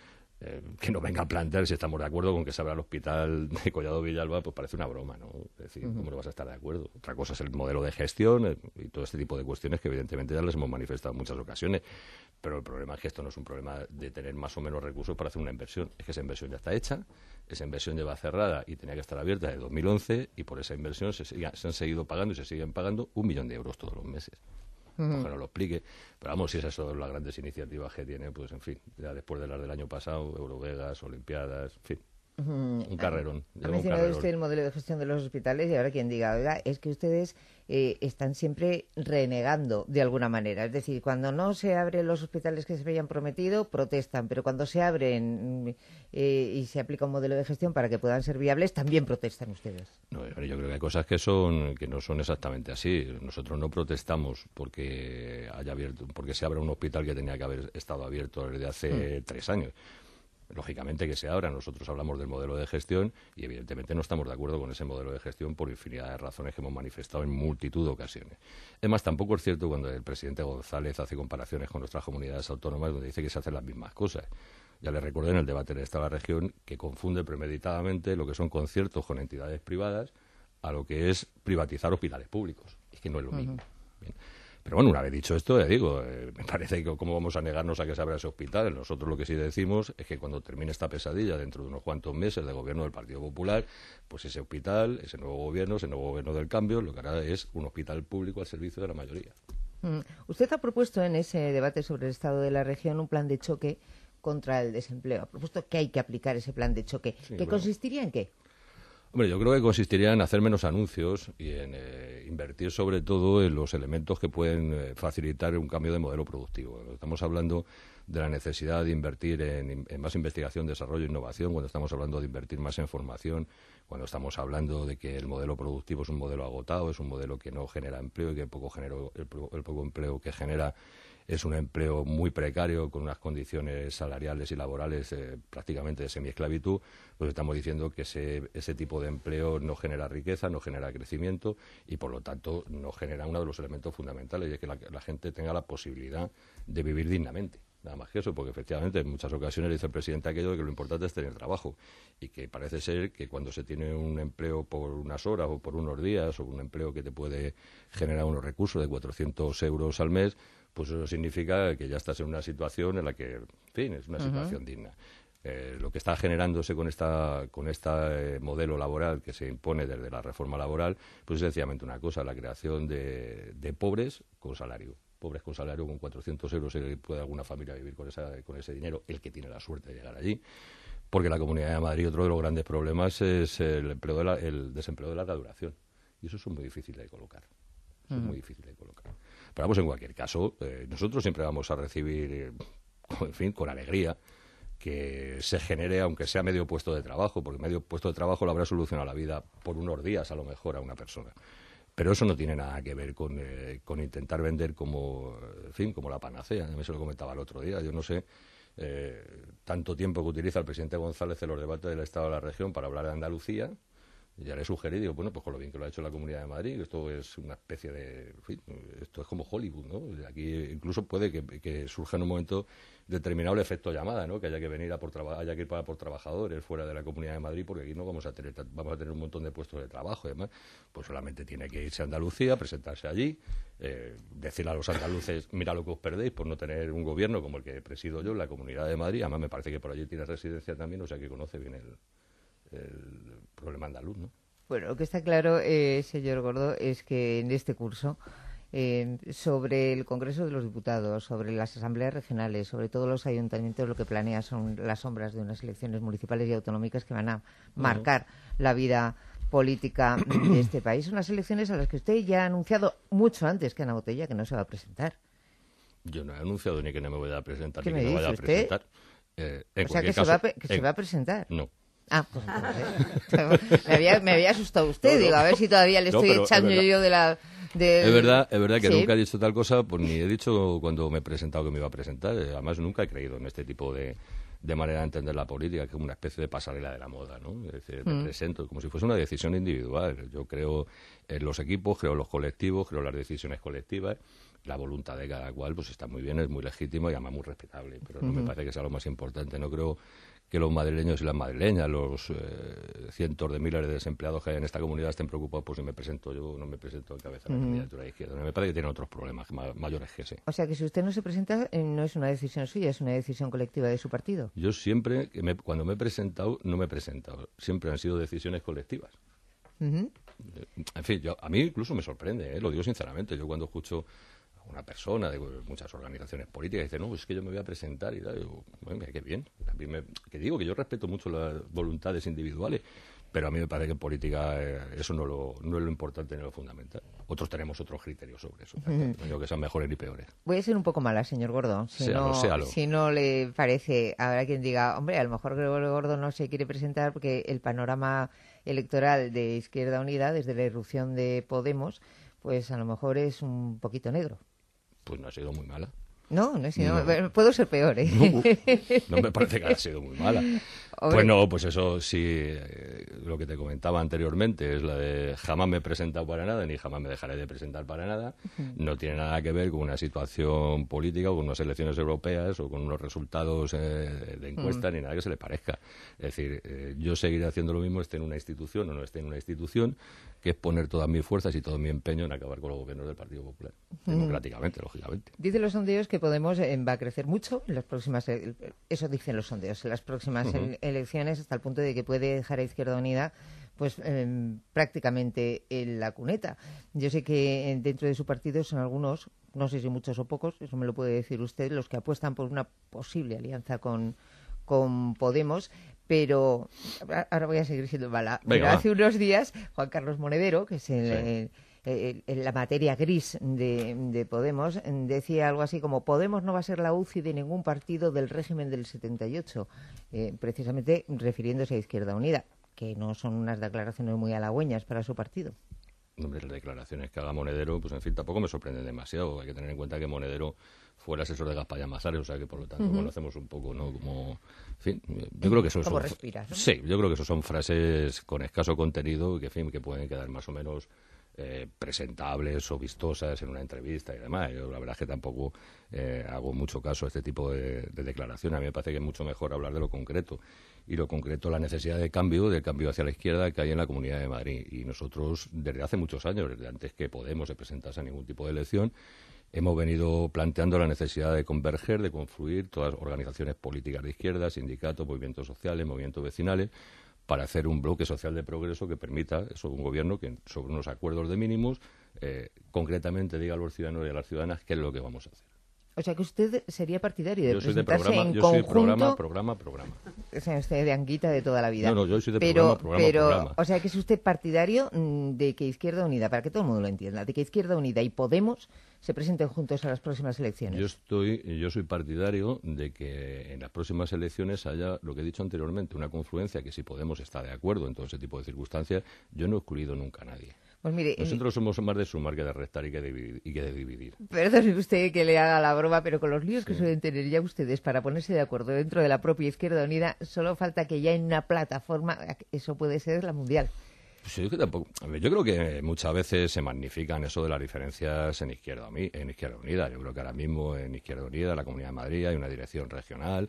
Que no venga a plantear si estamos de acuerdo con que se abra el hospital de Collado Villalba, pues parece una broma, ¿no? Es decir, ¿cómo no vas a estar de acuerdo? Otra cosa es el modelo de gestión y todo este tipo de cuestiones que evidentemente ya les hemos manifestado en muchas ocasiones. Pero el problema es que esto no es un problema de tener más o menos recursos para hacer una inversión. Es que esa inversión ya está hecha, esa inversión lleva cerrada y tenía que estar abierta desde 2011 y por esa inversión se han seguido pagando y se siguen pagando 1 millón de euros todos los meses. Que no lo explique, pero vamos, si esas son las grandes iniciativas que tiene, pues en fin, ya después de las del año pasado, Eurovegas, Olimpiadas, en fin, un carrerón. Ha mencionado usted el modelo de gestión de los hospitales y ahora quien diga, oiga, es que ustedes están siempre renegando de alguna manera, es decir, cuando no se abren los hospitales que se habían prometido, protestan, pero cuando se abren y se aplica un modelo de gestión para que puedan ser viables, también protestan ustedes. No, yo creo que hay cosas que no son exactamente así. Nosotros no protestamos porque se abra un hospital que tenía que haber estado abierto desde hace 3 años. Lógicamente que se abra, nosotros hablamos del modelo de gestión y evidentemente no estamos de acuerdo con ese modelo de gestión por infinidad de razones que hemos manifestado en multitud de ocasiones. Es más, tampoco es cierto cuando el presidente González hace comparaciones con nuestras comunidades autónomas donde dice que se hacen las mismas cosas. Ya le recordé en el debate del Estado de la Región que confunde premeditadamente lo que son conciertos con entidades privadas a lo que es privatizar hospitales públicos. Es que no es lo mismo. Bien. Pero bueno, una vez dicho esto, ya digo, me parece que cómo vamos a negarnos a que se abra ese hospital. Nosotros lo que sí decimos es que cuando termine esta pesadilla dentro de unos cuantos meses de gobierno del Partido Popular, pues ese hospital, ese nuevo gobierno del cambio, lo que hará es un hospital público al servicio de la mayoría. Usted ha propuesto en ese debate sobre el estado de la región un plan de choque contra el desempleo. Ha propuesto que hay que aplicar ese plan de choque. Sí, ¿Que consistiría en qué? Hombre, yo creo que consistiría en hacer menos anuncios y en invertir sobre todo en los elementos que pueden facilitar un cambio de modelo productivo. Estamos hablando de la necesidad de invertir en más investigación, desarrollo e innovación, cuando estamos hablando de invertir más en formación, cuando estamos hablando de que el modelo productivo es un modelo agotado, es un modelo que no genera empleo y que el poco empleo que genera es un empleo muy precario, con unas condiciones salariales y laborales prácticamente de semiesclavitud, pues estamos diciendo que ese tipo de empleo no genera riqueza, no genera crecimiento y, por lo tanto, no genera uno de los elementos fundamentales, y es que la gente tenga la posibilidad de vivir dignamente. Nada más que eso, porque efectivamente en muchas ocasiones dice el presidente aquello de que lo importante es tener trabajo y que parece ser que cuando se tiene un empleo por unas horas o por unos días o un empleo que te puede generar unos recursos de 400 euros al mes, pues eso significa que ya estás en una situación en la que, en fin, es una situación digna. Lo que está generándose con este modelo laboral que se impone desde la reforma laboral, pues es sencillamente una cosa, la creación de pobres con salario. Pobres con salario, con 400 euros puede alguna familia vivir con ese dinero, el que tiene la suerte de llegar allí. Porque la Comunidad de Madrid, otro de los grandes problemas es el desempleo de larga duración. Y eso es muy difícil de colocar. Eso es muy difícil de colocar. Pero vamos, en cualquier caso, nosotros siempre vamos a recibir, en fin, con alegría, que se genere, aunque sea medio puesto de trabajo, porque medio puesto de trabajo lo habrá solucionado la vida por unos días, a lo mejor, a una persona. Pero eso no tiene nada que ver con intentar vender como, en fin, como la panacea. A mí se lo comentaba el otro día. Yo no sé tanto tiempo que utiliza el presidente González en los debates del Estado de la región para hablar de Andalucía. Ya le sugerí, digo, bueno, pues con lo bien que lo ha hecho la Comunidad de Madrid, esto es una especie de... En fin, esto es como Hollywood, ¿no? Aquí incluso puede que surja en un momento determinado el efecto llamada, ¿no? Que haya que venir haya que ir por trabajadores fuera de la Comunidad de Madrid, porque aquí no vamos a tener un montón de puestos de trabajo y demás. Pues solamente tiene que irse a Andalucía, presentarse allí, decirle a los andaluces, mira lo que os perdéis por no tener un gobierno como el que presido yo en la Comunidad de Madrid. Además me parece que por allí tiene residencia también, o sea que conoce bien el problema andaluz, ¿no? Bueno, lo que está claro, señor Gordo, es que en este curso, sobre el Congreso de los Diputados, sobre las asambleas regionales, sobre todos los ayuntamientos, lo que planea son las sombras de unas elecciones municipales y autonómicas que van a marcar la vida política de este país. Unas elecciones a las que usted ya ha anunciado mucho antes que Ana Botella que no se va a presentar. Yo no he anunciado ni que no me voy a presentar, ni que me vaya a presentar. O sea, que se va a presentar. No. Ah, pues entonces, me había asustado usted, digo, a ver si todavía le estoy echando yo de la... Es verdad que sí. Nunca he dicho tal cosa, pues ni he dicho cuando me he presentado que me iba a presentar. Además, nunca he creído en este tipo de manera de entender la política, que es como una especie de pasarela de la moda, ¿no? Es decir, me presento como si fuese una decisión individual. Yo creo en los equipos, creo en los colectivos, creo en las decisiones colectivas. La voluntad de cada cual pues está muy bien, es muy legítimo y además muy respetable, pero no me parece que sea lo más importante. No creo que los madrileños y las madrileñas, los cientos de miles de desempleados que hay en esta comunidad estén preocupados por si me presento yo o no me presento en cabeza de la candidatura de izquierda. Me parece que tienen otros problemas mayores que ese. O sea, que si usted no se presenta, no es una decisión suya, es una decisión colectiva de su partido. Yo siempre, cuando me he presentado, no me he presentado. Siempre han sido decisiones colectivas. En fin, a mí incluso me sorprende, lo digo sinceramente. Yo cuando escucho una persona de muchas organizaciones políticas dice, no, es que yo me voy a presentar y tal, digo, bueno, qué bien, que digo que yo respeto mucho las voluntades individuales, pero a mí me parece que en política eso no es lo importante ni lo fundamental. Otros tenemos otros criterios sobre eso, no digo que sean mejores ni peores. Voy a ser un poco mala, señor Gordo, séalo. Si no le parece, habrá quien diga, hombre, a lo mejor Gregorio Gordo no se quiere presentar porque el panorama electoral de Izquierda Unida, desde la irrupción de Podemos, pues a lo mejor es un poquito negro. Pues no ha sido muy mala. No he sido... No. Puedo ser peor, ¿eh? No me parece que haya sido muy mala. Pues no, pues eso sí, lo que te comentaba anteriormente es la de jamás me he presentado para nada, ni jamás me dejaré de presentar para nada. No tiene nada que ver con una situación política o con unas elecciones europeas o con unos resultados de encuesta, ni nada que se le parezca. Es decir, yo seguiré haciendo lo mismo, esté en una institución o no esté en una institución, que es poner todas mis fuerzas y todo mi empeño en acabar con los gobiernos del Partido Popular, democráticamente, lógicamente. Dicen los sondeos que Podemos va a crecer mucho en las próximas, eso dicen los sondeos, en las próximas elecciones, hasta el punto de que puede dejar a Izquierda Unida pues prácticamente en la cuneta. Yo sé que dentro de su partido son algunos, no sé si muchos o pocos, eso me lo puede decir usted, los que apuestan por una posible alianza con Podemos, pero ahora voy a seguir siendo mala. Pero hace unos días Juan Carlos Monedero, que es la materia gris de Podemos, decía algo así como Podemos no va a ser la UCI de ningún partido del régimen del 78, precisamente refiriéndose a Izquierda Unida, que no son unas declaraciones muy halagüeñas para su partido. Hombre, las declaraciones que haga Monedero, pues en fin, tampoco me sorprenden demasiado. Hay que tener en cuenta que Monedero fue el asesor de Gaspar Llamazares, o sea que por lo tanto conocemos un poco, ¿no? Como, en fin, yo creo que eso ¿Cómo respiras, ¿no? Sí, yo creo que eso son frases con escaso contenido y que, en fin, que pueden quedar más o menos presentables o vistosas en una entrevista y demás. Yo la verdad es que tampoco hago mucho caso a este tipo de declaraciones. A mí me parece que es mucho mejor hablar de lo concreto. Y lo concreto, la necesidad de cambio hacia la izquierda que hay en la Comunidad de Madrid. Y nosotros, desde hace muchos años, desde antes que Podemos se presentase a ningún tipo de elección, hemos venido planteando la necesidad de converger, de confluir todas las organizaciones políticas de izquierda, sindicatos, movimientos sociales, movimientos vecinales, para hacer un bloque social de progreso que permita un gobierno que sobre unos acuerdos de mínimos concretamente diga a los ciudadanos y a las ciudadanas qué es lo que vamos a hacer. O sea que usted sería partidario de yo soy de presentarse programa, en yo conjunto... soy programa. O sea, usted de anguita de toda la vida. No, yo soy de programa. O sea que es usted partidario de que Izquierda Unida, para que todo el mundo lo entienda, de que Izquierda Unida y Podemos se presenten juntos a las próximas elecciones. Yo soy partidario de que en las próximas elecciones haya, lo que he dicho anteriormente, una confluencia que si Podemos está de acuerdo en todo ese tipo de circunstancias, yo no he excluido nunca a nadie. Pues mire, nosotros somos más de sumar que de restar y que de dividir. Perdone usted que le haga la broma, pero con los líos que suelen tener ya ustedes para ponerse de acuerdo dentro de la propia Izquierda Unida, solo falta que ya en una plataforma, eso puede ser la mundial. Pues yo creo que muchas veces se magnifican eso de las diferencias en Izquierda Unida. Yo creo que ahora mismo en Izquierda Unida, en la Comunidad de Madrid, hay una dirección regional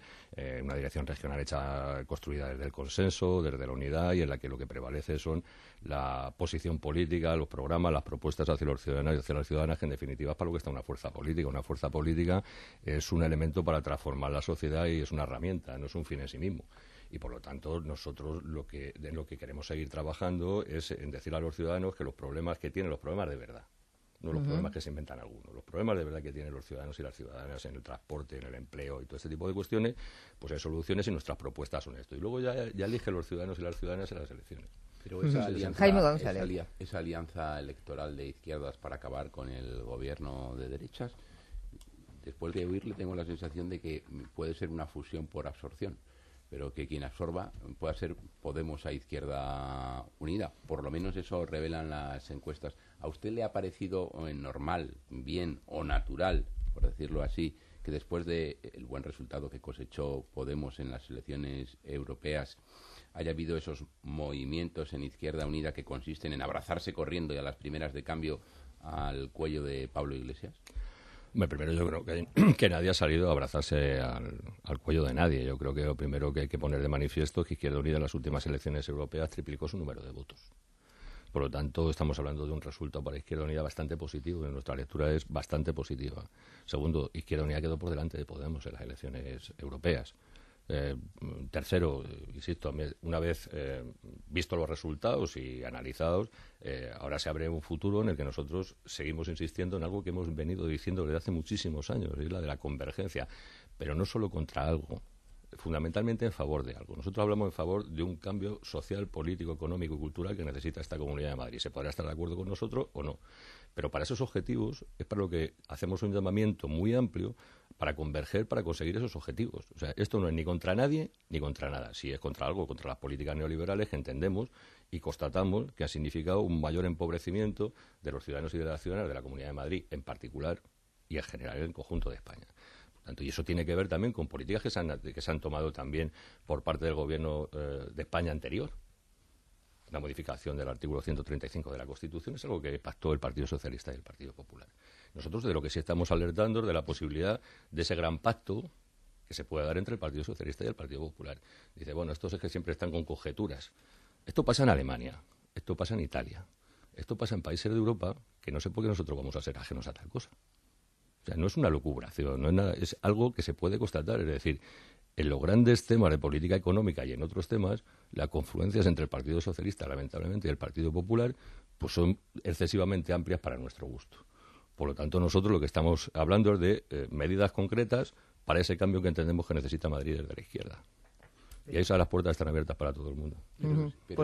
construida desde el consenso, desde la unidad, y en la que lo que prevalece son la posición política, los programas, las propuestas hacia los ciudadanos y hacia las ciudadanas, que en definitiva es para lo que está una fuerza política. Una fuerza política es un elemento para transformar la sociedad y es una herramienta, no es un fin en sí mismo. Y por lo tanto, nosotros en lo que queremos seguir trabajando es en decir a los ciudadanos que los problemas que tienen, los problemas de verdad, no los problemas que se inventan algunos, los problemas de verdad que tienen los ciudadanos y las ciudadanas en el transporte, en el empleo y todo este tipo de cuestiones, pues hay soluciones y nuestras propuestas son esto. Y luego ya eligen los ciudadanos y las ciudadanas en las elecciones. Pero esa alianza, Jaime González. esa alianza electoral de izquierdas para acabar con el gobierno de derechas, después de oírle tengo la sensación de que puede ser una fusión por absorción, pero que quien absorba pueda ser Podemos a Izquierda Unida. Por lo menos eso revelan las encuestas. ¿A usted le ha parecido normal, bien o natural, por decirlo así, que después del buen resultado que cosechó Podemos en las elecciones europeas haya habido esos movimientos en Izquierda Unida que consisten en abrazarse corriendo y a las primeras de cambio al cuello de Pablo Iglesias? Primero yo creo que nadie ha salido a abrazarse al cuello de nadie. Yo creo que lo primero que hay que poner de manifiesto es que Izquierda Unida en las últimas elecciones europeas triplicó su número de votos. Por lo tanto, estamos hablando de un resultado para Izquierda Unida bastante positivo, y nuestra lectura es bastante positiva. Segundo, Izquierda Unida quedó por delante de Podemos en las elecciones europeas. Tercero, insisto, una vez visto los resultados y analizados, ahora se abre un futuro en el que nosotros seguimos insistiendo en algo que hemos venido diciendo desde hace muchísimos años, es la de la convergencia, pero no solo contra algo, fundamentalmente en favor de algo. Nosotros hablamos en favor de un cambio social, político, económico y cultural que necesita esta Comunidad de Madrid. Se podrá estar de acuerdo con nosotros o no, pero para esos objetivos es para lo que hacemos un llamamiento muy amplio para converger, para conseguir esos objetivos. O sea, esto no es ni contra nadie ni contra nada. Si es contra algo, contra las políticas neoliberales que entendemos y constatamos que ha significado un mayor empobrecimiento de los ciudadanos y de las ciudadanas de la Comunidad de Madrid en particular y en general en el conjunto de España. Por tanto, y eso tiene que ver también con políticas que se han tomado también por parte del Gobierno de España anterior. La modificación del artículo 135 de la Constitución es algo que pactó el Partido Socialista y el Partido Popular. Nosotros de lo que sí estamos alertando es de la posibilidad de ese gran pacto que se puede dar entre el Partido Socialista y el Partido Popular. Dice, bueno, estos es que siempre están con conjeturas. Esto pasa en Alemania, esto pasa en Italia, esto pasa en países de Europa que no sé por qué nosotros vamos a ser ajenos a tal cosa. O sea, no es una lucubración, no es nada, es algo que se puede constatar, es decir, en los grandes temas de política económica y en otros temas, las confluencias entre el Partido Socialista, lamentablemente, y el Partido Popular, pues son excesivamente amplias para nuestro gusto. Por lo tanto, nosotros lo que estamos hablando es de medidas concretas para ese cambio que entendemos que necesita Madrid desde la izquierda. Y esas las puertas están abiertas para todo el mundo. Pero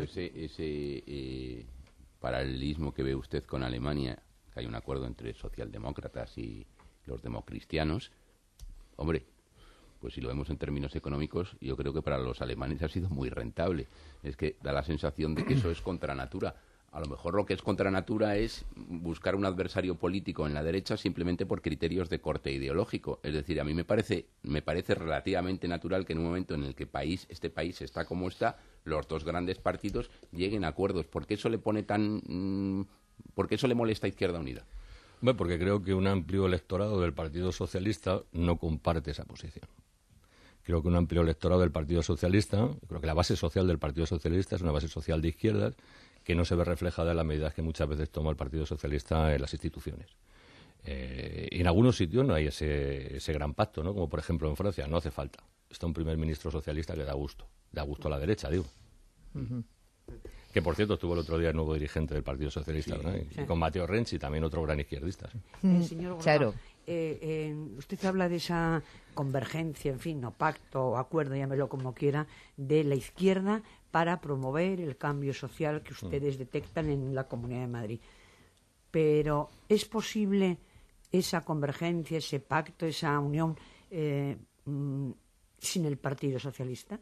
ese paralelismo que ve usted con Alemania, que hay un acuerdo entre socialdemócratas y los democristianos, hombre, pues si lo vemos en términos económicos, yo creo que para los alemanes ha sido muy rentable. Es que da la sensación de que eso es contra natura. A lo mejor lo que es contra natura es buscar un adversario político en la derecha simplemente por criterios de corte ideológico. Es decir, a mí me parece relativamente natural que en un momento en el que este país está como está, los dos grandes partidos lleguen a acuerdos. ¿Por qué eso le molesta a Izquierda Unida? Bueno, porque creo que un amplio electorado del Partido Socialista no comparte esa posición. Creo que un amplio electorado del Partido Socialista, creo que la base social del Partido Socialista es una base social de izquierdas que no se ve reflejada en las medidas que muchas veces toma el Partido Socialista en las instituciones. Y en algunos sitios no hay ese gran pacto, ¿no? Como por ejemplo en Francia, no hace falta. Está un primer ministro socialista que da gusto a la derecha, digo. Que, por cierto, estuvo el otro día el nuevo dirigente del Partido Socialista, ¿verdad? Sí. Y con Mateo Renzi, también otro gran izquierdista. Señor Gordón, Claro. usted habla de esa convergencia, en fin, o pacto o acuerdo, llámelo como quiera, de la izquierda para promover el cambio social que ustedes detectan en la Comunidad de Madrid. Pero, ¿es posible esa convergencia, ese pacto, esa unión sin el Partido Socialista?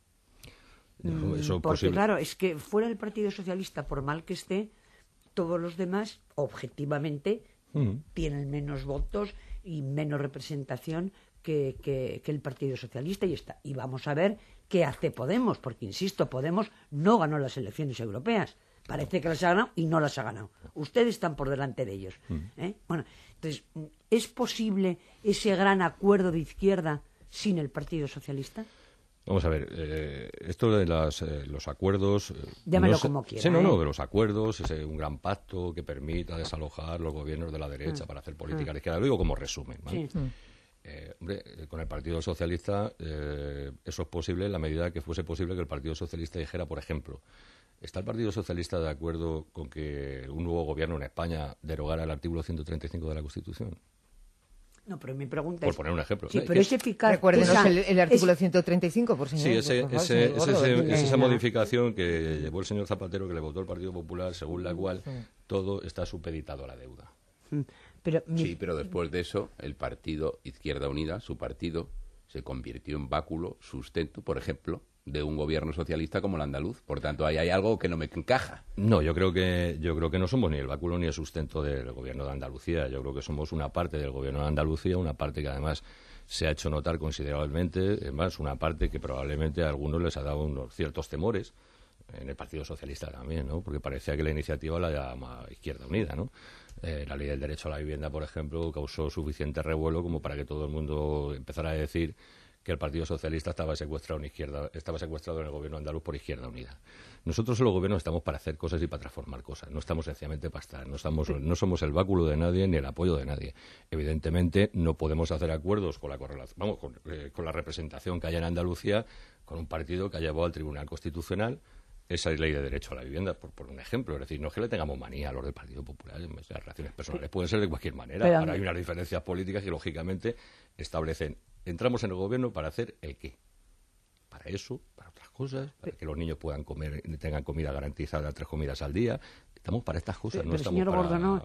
No, eso es Porque, posible. claro, es que fuera del Partido Socialista, por mal que esté, todos los demás, objetivamente, tienen menos votos y menos representación que el Partido Socialista. Y vamos a ver qué hace Podemos, porque, insisto, Podemos no ganó las elecciones europeas. Parece que las ha ganado y no las ha ganado. Ustedes están por delante de ellos. Bueno, entonces, ¿es posible ese gran acuerdo de izquierda sin el Partido Socialista? Vamos a ver, esto de los acuerdos... Llámelo no sé, como quiera. Sí, no, de los acuerdos, es un gran pacto que permita desalojar los gobiernos de la derecha para hacer política de la izquierda. Lo digo como resumen, ¿vale? Sí. Hombre, con el Partido Socialista eso es posible en la medida que fuese posible que el Partido Socialista dijera, por ejemplo, ¿está el Partido Socialista de acuerdo con que un nuevo gobierno en España derogara el artículo 135 de la Constitución? No, pero mi pregunta Por es... poner un ejemplo. Sí, pero es eficaz. Recuérdenos el artículo 135, por señor. Sí, por favor, es esa modificación que llevó el señor Zapatero, que le votó el Partido Popular, según la cual todo está supeditado a la deuda. Sí, pero después de eso, el partido Izquierda Unida, su partido, se convirtió en báculo, sustento, por ejemplo, de un gobierno socialista como el andaluz. Por tanto, ahí hay algo que no me encaja. No, yo creo que no somos ni el báculo ni el sustento del gobierno de Andalucía. Yo creo que somos una parte del gobierno de Andalucía, una parte que además se ha hecho notar considerablemente, además una parte que probablemente a algunos les ha dado unos ciertos temores, en el Partido Socialista también, ¿no? Porque parecía que la iniciativa la llama Izquierda Unida, ¿no? La ley del derecho a la vivienda, por ejemplo, causó suficiente revuelo como para que todo el mundo empezara a decir que el Partido Socialista estaba secuestrado en el gobierno andaluz por Izquierda Unida. Nosotros en los gobiernos estamos para hacer cosas y para transformar cosas, no estamos sencillamente para estar, no somos el báculo de nadie ni el apoyo de nadie. Evidentemente no podemos hacer acuerdos con la representación que haya en Andalucía con un partido que ha llevado al Tribunal Constitucional esa ley de derecho a la vivienda, por un ejemplo. Es decir, no es que le tengamos manía a los del Partido Popular, las relaciones personales pueden ser de cualquier manera. Ahora hay unas diferencias políticas que, lógicamente, establecen, entramos en el gobierno para hacer el qué. Para eso, para otras cosas, para que los niños puedan comer, tengan comida garantizada 3 comidas al día. Estamos para estas cosas, no estamos señor para Gordonó,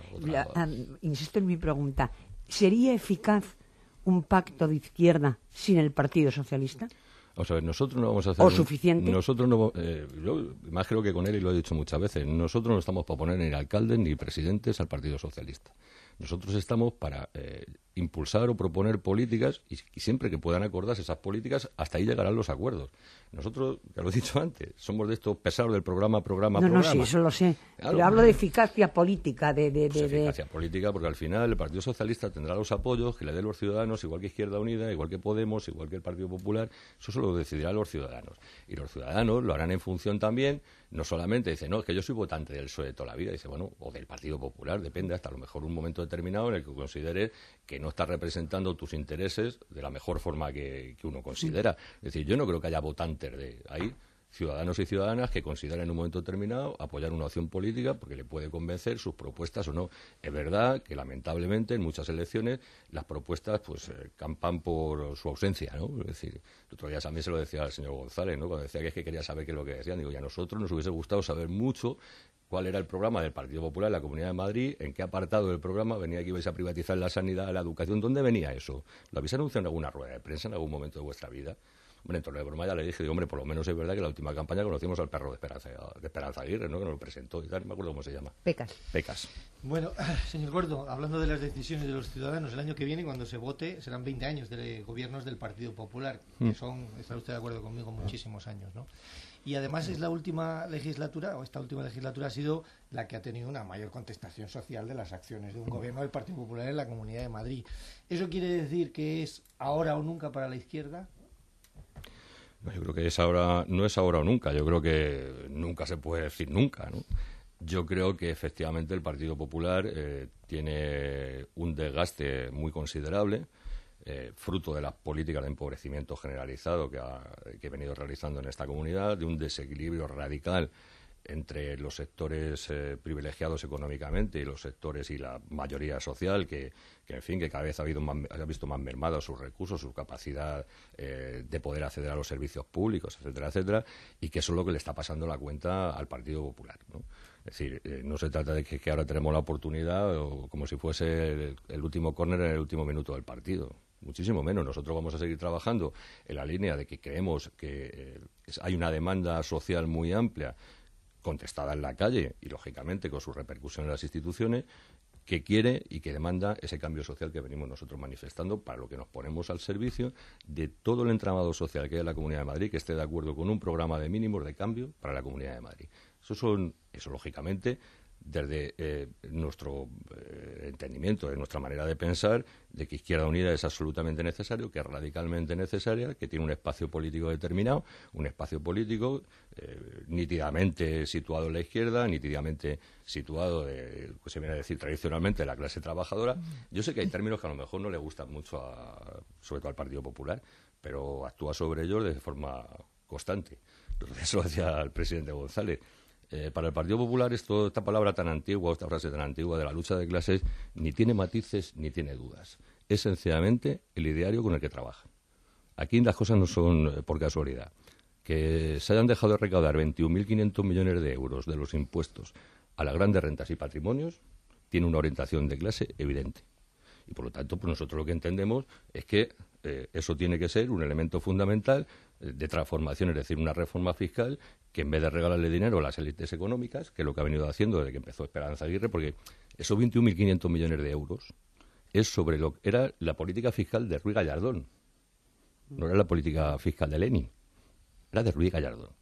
insisto en mi pregunta, ¿sería eficaz un pacto de izquierda sin el Partido Socialista? Vamos a ver, nosotros no vamos a hacer... ¿O suficiente? Nosotros no... yo más creo que con él, y lo he dicho muchas veces, nosotros no estamos para poner ni alcaldes ni presidentes al Partido Socialista. Nosotros estamos para impulsar o proponer políticas y siempre que puedan acordarse esas políticas, hasta ahí llegarán los acuerdos. Nosotros, ya lo he dicho antes, somos de estos pesados del programa. No, sí, eso lo sé. Claro, pero hablo de eficacia política. Eficacia política, porque al final el Partido Socialista tendrá los apoyos que le den los ciudadanos, igual que Izquierda Unida, igual que Podemos, igual que el Partido Popular. Eso solo lo decidirán los ciudadanos. Y los ciudadanos lo harán en función también, no solamente, dice, no, es que yo soy votante del PSOE de toda la vida, dice, bueno, o del Partido Popular, depende, hasta a lo mejor un momento determinado en el que consideres que no estás representando tus intereses de la mejor forma que uno considera. Es decir, yo no creo que haya votantes de ahí, ciudadanos y ciudadanas que consideren en un momento determinado apoyar una opción política porque le puede convencer sus propuestas o no. Es verdad que lamentablemente en muchas elecciones las propuestas pues campan por su ausencia, ¿no? Es decir, el otro día también se lo decía al señor González, ¿no? Cuando decía que quería saber qué es lo que decían, digo, y a nosotros nos hubiese gustado saber mucho cuál era el programa del Partido Popular en la Comunidad de Madrid, en qué apartado del programa venía que ibais a privatizar la sanidad, la educación, ¿dónde venía eso? ¿Lo habéis anunciado en alguna rueda de prensa en algún momento de vuestra vida? Hombre, en tono de broma ya le dije, digo, hombre, por lo menos es verdad que en la última campaña conocimos al perro de Esperanza Aguirre, ¿no? Que nos lo presentó y tal, no me acuerdo cómo se llama. Pecas. Bueno, señor Gordo, hablando de las decisiones de los ciudadanos, el año que viene, cuando se vote, serán 20 años de gobiernos del Partido Popular, que son, está usted de acuerdo conmigo, muchísimos años, ¿no? Y además es la última legislatura, o esta última legislatura ha sido la que ha tenido una mayor contestación social de las acciones de un gobierno del Partido Popular en la Comunidad de Madrid. ¿Eso quiere decir que es ahora o nunca para la izquierda? No, yo creo que no es ahora o nunca. Yo creo que nunca se puede decir nunca, ¿no? Yo creo que efectivamente el Partido Popular tiene un desgaste muy considerable, fruto de las políticas de empobrecimiento generalizado que he venido realizando en esta comunidad, de un desequilibrio radical entre los sectores privilegiados económicamente y los sectores y la mayoría social que en fin, que cada vez ha visto más mermados sus recursos, su capacidad de poder acceder a los servicios públicos, etcétera, etcétera, y que eso es lo que le está pasando la cuenta al Partido Popular, ¿no? Es decir, no se trata de que ahora tenemos la oportunidad o como si fuese el último córner en el último minuto del partido. Muchísimo menos. Nosotros vamos a seguir trabajando en la línea de que creemos que hay una demanda social muy amplia, contestada en la calle y, lógicamente, con su repercusión en las instituciones, que quiere y que demanda ese cambio social que venimos nosotros manifestando, para lo que nos ponemos al servicio de todo el entramado social que hay en la Comunidad de Madrid, que esté de acuerdo con un programa de mínimos de cambio para la Comunidad de Madrid. Eso lógicamente, desde nuestro entendimiento, de nuestra manera de pensar, de que Izquierda Unida es absolutamente necesario, que es radicalmente necesaria, que tiene un espacio político determinado, un espacio político nítidamente situado en la izquierda, nítidamente situado, se viene a decir tradicionalmente, en la clase trabajadora. Yo sé que hay términos que a lo mejor no le gustan mucho, sobre todo al Partido Popular, pero actúa sobre ellos de forma constante. Eso lo decía el presidente González. Para el Partido Popular esta palabra tan antigua, esta frase tan antigua de la lucha de clases, ni tiene matices ni tiene dudas. Es sencillamente el ideario con el que trabajan. Aquí las cosas no son por casualidad. Que se hayan dejado de recaudar 21.500 millones de euros de los impuestos a las grandes rentas y patrimonios tiene una orientación de clase evidente. Y por lo tanto, pues nosotros lo que entendemos es que eso tiene que ser un elemento fundamental de transformación, es decir, una reforma fiscal que en vez de regalarle dinero a las élites económicas, que es lo que ha venido haciendo desde que empezó Esperanza Aguirre, porque esos 21.500 millones de euros es sobre lo que era la política fiscal de Ruiz Gallardón. No era la política fiscal de Lenin, era de Ruiz Gallardón.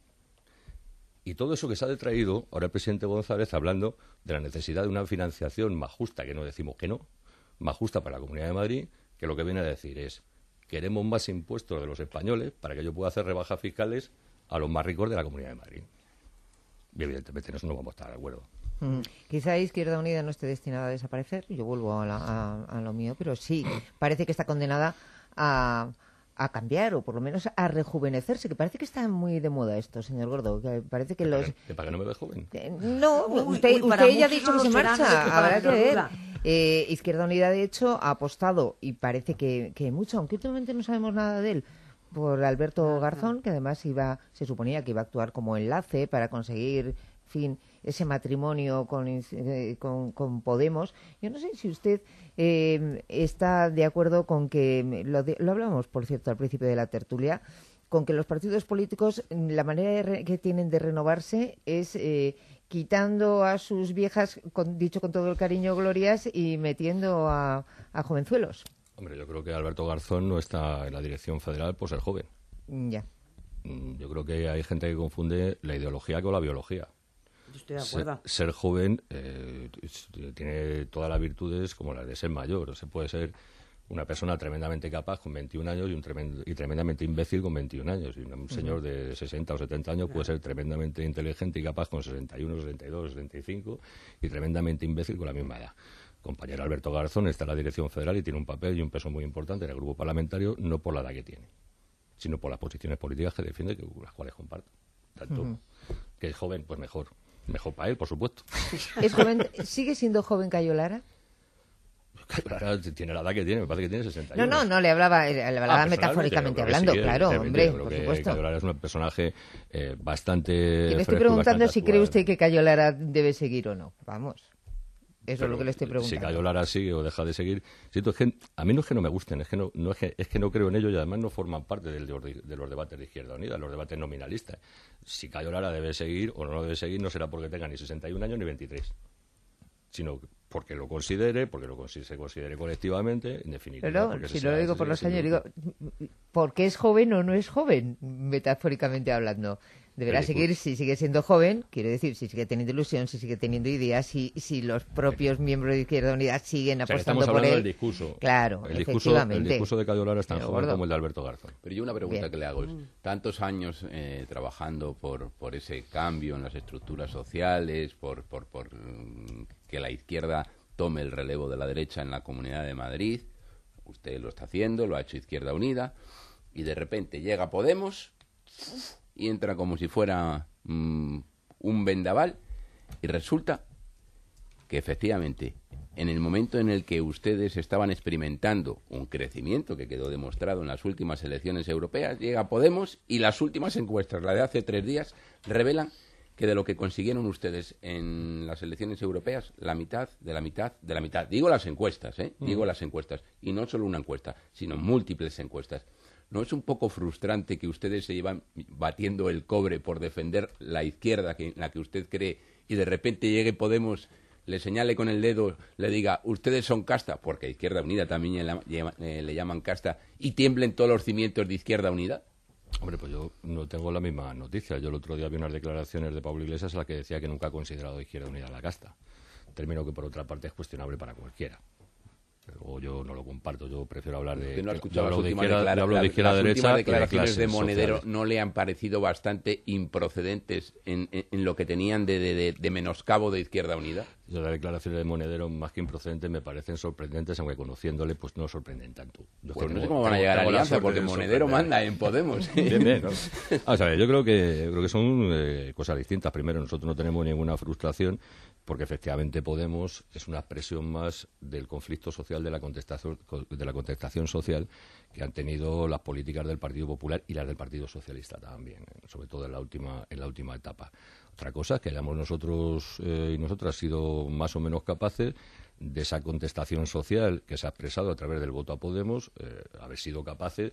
Y todo eso que se ha detraído, ahora el presidente González hablando de la necesidad de una financiación más justa, que no decimos que no, más justa para la Comunidad de Madrid, que lo que viene a decir es: queremos más impuestos de los españoles para que yo pueda hacer rebajas fiscales a los más ricos de la Comunidad de Madrid. Y evidentemente en eso no vamos a estar de acuerdo. Quizá Izquierda Unida no esté destinada a desaparecer, yo vuelvo a lo mío, pero sí, parece que está condenada a cambiar, o por lo menos a rejuvenecerse, que parece que está muy de moda esto, señor Gordo, que parece que ¿Para que no me ve joven? No, usted ya ha dicho que se marcha, habrá que ver. Izquierda Unida, de hecho, ha apostado, y parece que mucho, aunque últimamente no sabemos nada de él, por Alberto Garzón, que además se suponía que iba a actuar como enlace para conseguir, en fin, ese matrimonio con Podemos. Yo no sé si usted está de acuerdo con que, lo hablamos, por cierto, al principio de la tertulia, con que los partidos políticos, la manera que tienen de renovarse es quitando a sus viejas, dicho con todo el cariño, glorias, y metiendo a jovenzuelos. Hombre, yo creo que Alberto Garzón no está en la dirección federal por ser joven. Ya. Yo creo que hay gente que confunde la ideología con la biología. Estoy de acuerdo. Ser joven tiene todas las virtudes como las de ser mayor. Se puede ser una persona tremendamente capaz con 21 años y tremendamente imbécil con 21 años. Y un señor de 60 o 70 años puede ser tremendamente inteligente y capaz con 61, 62, 65 y tremendamente imbécil con la misma edad. Compañero Alberto Garzón está en la dirección federal y tiene un papel y un peso muy importante en el grupo parlamentario, no por la edad que tiene, sino por las posiciones políticas que defiende, las cuales comparto. Tanto que es joven, pues mejor para él, por supuesto. ¿Es joven? ¿Sigue siendo joven Cayo Lara? Cayo Lara tiene la edad que tiene, me parece que tiene 61. No, le hablaba metafóricamente hablando, sí, claro, hombre, por supuesto. Cayo Lara es un personaje bastante... Yo le estoy preguntando si cree usted que Cayo Lara debe seguir o no, vamos. Eso es lo que le estoy preguntando. Si Cayo Lara sigue o deja de seguir. Siento, es que a mí no es que no me gusten, es que no creo en ello y además no forman parte de los debates de Izquierda Unida, los debates nominalistas. Si Cayo Lara debe seguir o no debe seguir, no será porque tenga ni 61 años ni 23, sino porque lo considere, se considere colectivamente, en definitiva. Pero si no lo digo por los años, digo, ¿porque es joven o no es joven? Metafóricamente hablando. Deberá seguir, si sigue siendo joven, quiero decir, si sigue teniendo ilusión, si sigue teniendo ideas, si los propios miembros de Izquierda Unida siguen apostando por él. Del discurso. Claro, efectivamente. El discurso de Cayo Lara es tan joven como el de Alberto Garzón. Pero yo una pregunta que le hago es, tantos años trabajando por ese cambio en las estructuras sociales, por que la izquierda tome el relevo de la derecha en la Comunidad de Madrid, usted lo está haciendo, lo ha hecho Izquierda Unida, y de repente llega Podemos y entra como si fuera un vendaval, y resulta que efectivamente, en el momento en el que ustedes estaban experimentando un crecimiento que quedó demostrado en las últimas elecciones europeas, llega Podemos y las últimas encuestas, la de hace 3 días, revelan que de lo que consiguieron ustedes en las elecciones europeas, la mitad de la mitad de la mitad. Digo las encuestas, digo las encuestas, y no solo una encuesta, sino múltiples encuestas. ¿No es un poco frustrante que ustedes se llevan batiendo el cobre por defender la izquierda en la que usted cree y de repente llegue Podemos, le señale con el dedo, le diga, ustedes son casta, porque a Izquierda Unida también le llaman casta, y tiemblen todos los cimientos de Izquierda Unida? Hombre, pues yo no tengo la misma noticia. Yo el otro día vi unas declaraciones de Pablo Iglesias en las que decía que nunca ha considerado Izquierda Unida la casta. Término que por otra parte es cuestionable para cualquiera. Pero yo no lo comparto, yo prefiero hablar de... ¿No ha escuchado las últimas declaraciones de Monedero? sociales. ¿No le han parecido bastante improcedentes en lo que tenían de menoscabo de Izquierda Unida? Yo las declaraciones de Monedero, más que improcedentes, me parecen sorprendentes, aunque conociéndole, pues no sorprenden tanto. Pues no sé cómo van a llegar a alianza, porque Monedero manda en Podemos. Bien, ¿no? Vamos a ver, yo creo que son cosas distintas. Primero, nosotros no tenemos ninguna frustración, porque efectivamente Podemos es una expresión más del conflicto social, de la contestación social que han tenido las políticas del Partido Popular y las del Partido Socialista también, sobre todo en la última etapa. Otra cosa es que hayamos nosotros y nosotras sido más o menos capaces de esa contestación social que se ha expresado a través del voto a Podemos, haber sido capaces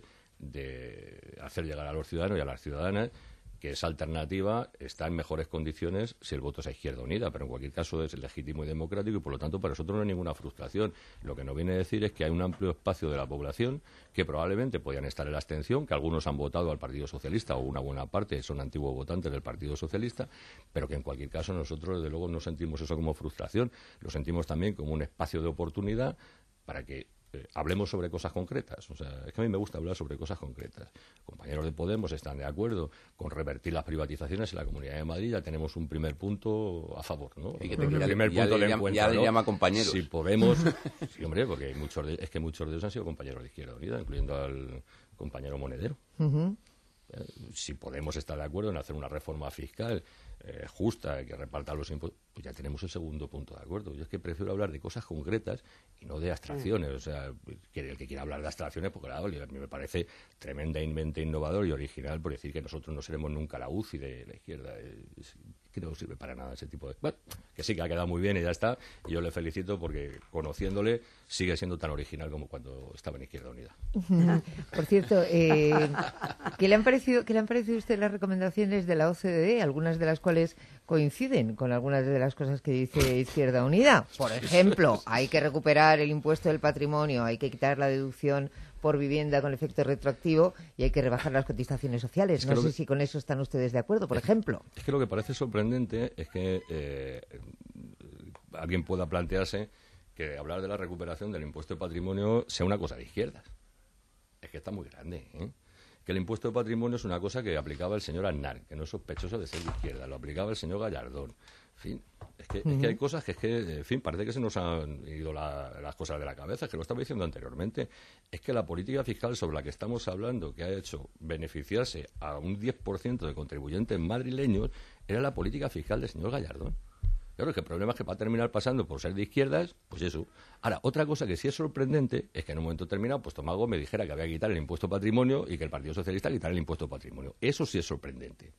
de hacer llegar a los ciudadanos y a las ciudadanas que esa alternativa está en mejores condiciones si el voto es a Izquierda Unida, pero en cualquier caso es legítimo y democrático y por lo tanto para nosotros no hay ninguna frustración. Lo que nos viene a decir es que hay un amplio espacio de la población que probablemente podían estar en la abstención, que algunos han votado al Partido Socialista o una buena parte son antiguos votantes del Partido Socialista, pero que en cualquier caso nosotros desde luego no sentimos eso como frustración, lo sentimos también como un espacio de oportunidad para que hablemos sobre cosas concretas. O sea, es que a mí me gusta hablar sobre cosas concretas. Compañeros de Podemos están de acuerdo con revertir las privatizaciones en la Comunidad de Madrid. Ya tenemos un primer punto a favor, ¿no? Y que ya le llama compañeros. Si podemos... Sí, hombre, porque muchos de ellos han sido compañeros de Izquierda Unida, incluyendo al compañero Monedero. Si Podemos estar de acuerdo en hacer una reforma fiscal justa, que reparta los impuestos, pues ya tenemos el segundo punto de acuerdo. Yo es que prefiero hablar de cosas concretas y no de abstracciones. O sea, el que quiera hablar de abstracciones, pues claro, a mí me parece tremendamente innovador y original por decir que nosotros no seremos nunca la UCI de la izquierda. Que no sirve para nada ese tipo de... Bueno, que sí, que ha quedado muy bien y ya está. Y yo le felicito porque, conociéndole, sigue siendo tan original como cuando estaba en Izquierda Unida. Por cierto, ¿qué le han parecido a usted las recomendaciones de la OCDE? Algunas de las cuales coinciden con algunas de las cosas que dice Izquierda Unida. Por ejemplo, hay que recuperar el impuesto del patrimonio, hay que quitar la deducción por vivienda con efecto retroactivo y hay que rebajar las cotizaciones sociales. No sé si con eso están ustedes de acuerdo, por ejemplo. Es que lo que parece sorprendente es que alguien pueda plantearse que hablar de la recuperación del impuesto de patrimonio sea una cosa de izquierdas. Es que está muy grande, ¿eh? Que el impuesto de patrimonio es una cosa que aplicaba el señor Aznar, que no es sospechoso de ser de izquierda, lo aplicaba el señor Gallardón. En fin, es que hay cosas en fin, parece que se nos han ido las cosas de la cabeza, es que lo estaba diciendo anteriormente. Es que la política fiscal sobre la que estamos hablando, que ha hecho beneficiarse a un 10% de contribuyentes madrileños, era la política fiscal del señor Gallardón. Claro, es que el problema es que va a terminar pasando por ser de izquierdas, pues eso. Ahora, otra cosa que sí es sorprendente es que en un momento determinado, pues Tomás Gómez dijera que había que quitar el impuesto patrimonio y que el Partido Socialista quitara el impuesto patrimonio. Eso sí es sorprendente.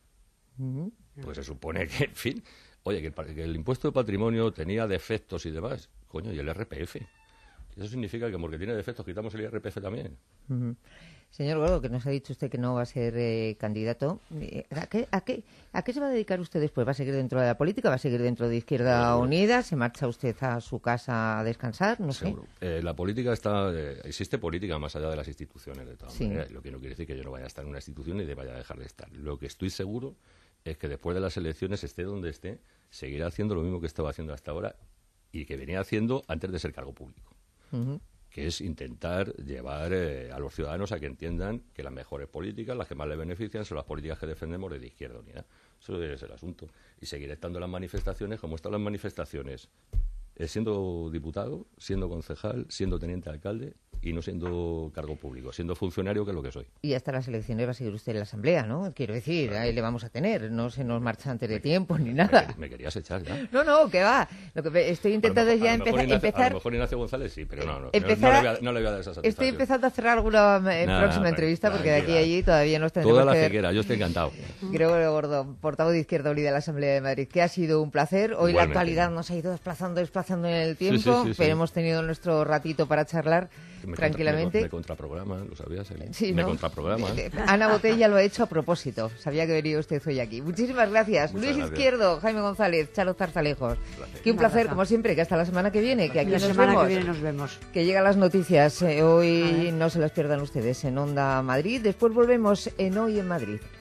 Pues se supone que, en fin, oye, que el impuesto de patrimonio tenía defectos y demás. Coño, y el IRPF. Eso significa que porque tiene defectos quitamos el IRPF también. Señor Gordo, que nos ha dicho usted que no va a ser candidato, ¿a qué se va a dedicar usted después? ¿Va a seguir dentro de la política? ¿Va a seguir dentro de Izquierda Unida? ¿Se marcha usted a su casa a descansar? No sé. La política existe política más allá de las instituciones, de todas maneras. Lo que no quiere decir que yo no vaya a estar en una institución ni vaya a dejar de estar. Lo que estoy seguro es que después de las elecciones, esté donde esté, seguirá haciendo lo mismo que estaba haciendo hasta ahora y que venía haciendo antes de ser cargo público. Que es intentar llevar a los ciudadanos a que entiendan que las mejores políticas, las que más les benefician, son las políticas que defendemos desde Izquierda Unida. Eso es el asunto. Y seguiré estando en las manifestaciones como están las manifestaciones, siendo diputado, siendo concejal, siendo teniente alcalde y no siendo cargo público, siendo funcionario, que es lo que soy. Y hasta las elecciones va a seguir usted en la Asamblea, ¿no? Quiero decir, ahí le vamos a tener, no se nos marcha antes de tiempo ni nada. Me querías echar ya. No, que va. Lo que estoy intentando es ya empezar... A lo mejor Ignacio González sí, pero no le voy a dar esa satisfacción. Estoy empezando a cerrar alguna próxima entrevista porque de aquí a allí todavía nos tendremos toda la que quiera, yo estoy encantado. Gregorio Gordo, portavoz de Izquierda Unida de la Asamblea de Madrid, que ha sido un placer. Hoy la actualidad nos ha ido desplazando en el tiempo, pero hemos tenido nuestro ratito para charlar tranquilamente. Me contraprograma, ¿lo sabías? Sí, me ¿no? contraprograma. Ana Botella lo ha hecho a propósito. Sabía que venía usted hoy aquí. Muchísimas gracias. Muchas Luis gracias. Izquierdo, Jaime González, Charo Zarzalejos. Que un placer, como siempre, que hasta la semana que viene, que aquí La semana que viene nos vemos. Que llegan las noticias. Hoy no se las pierdan ustedes en Onda Madrid. Después volvemos en Hoy en Madrid.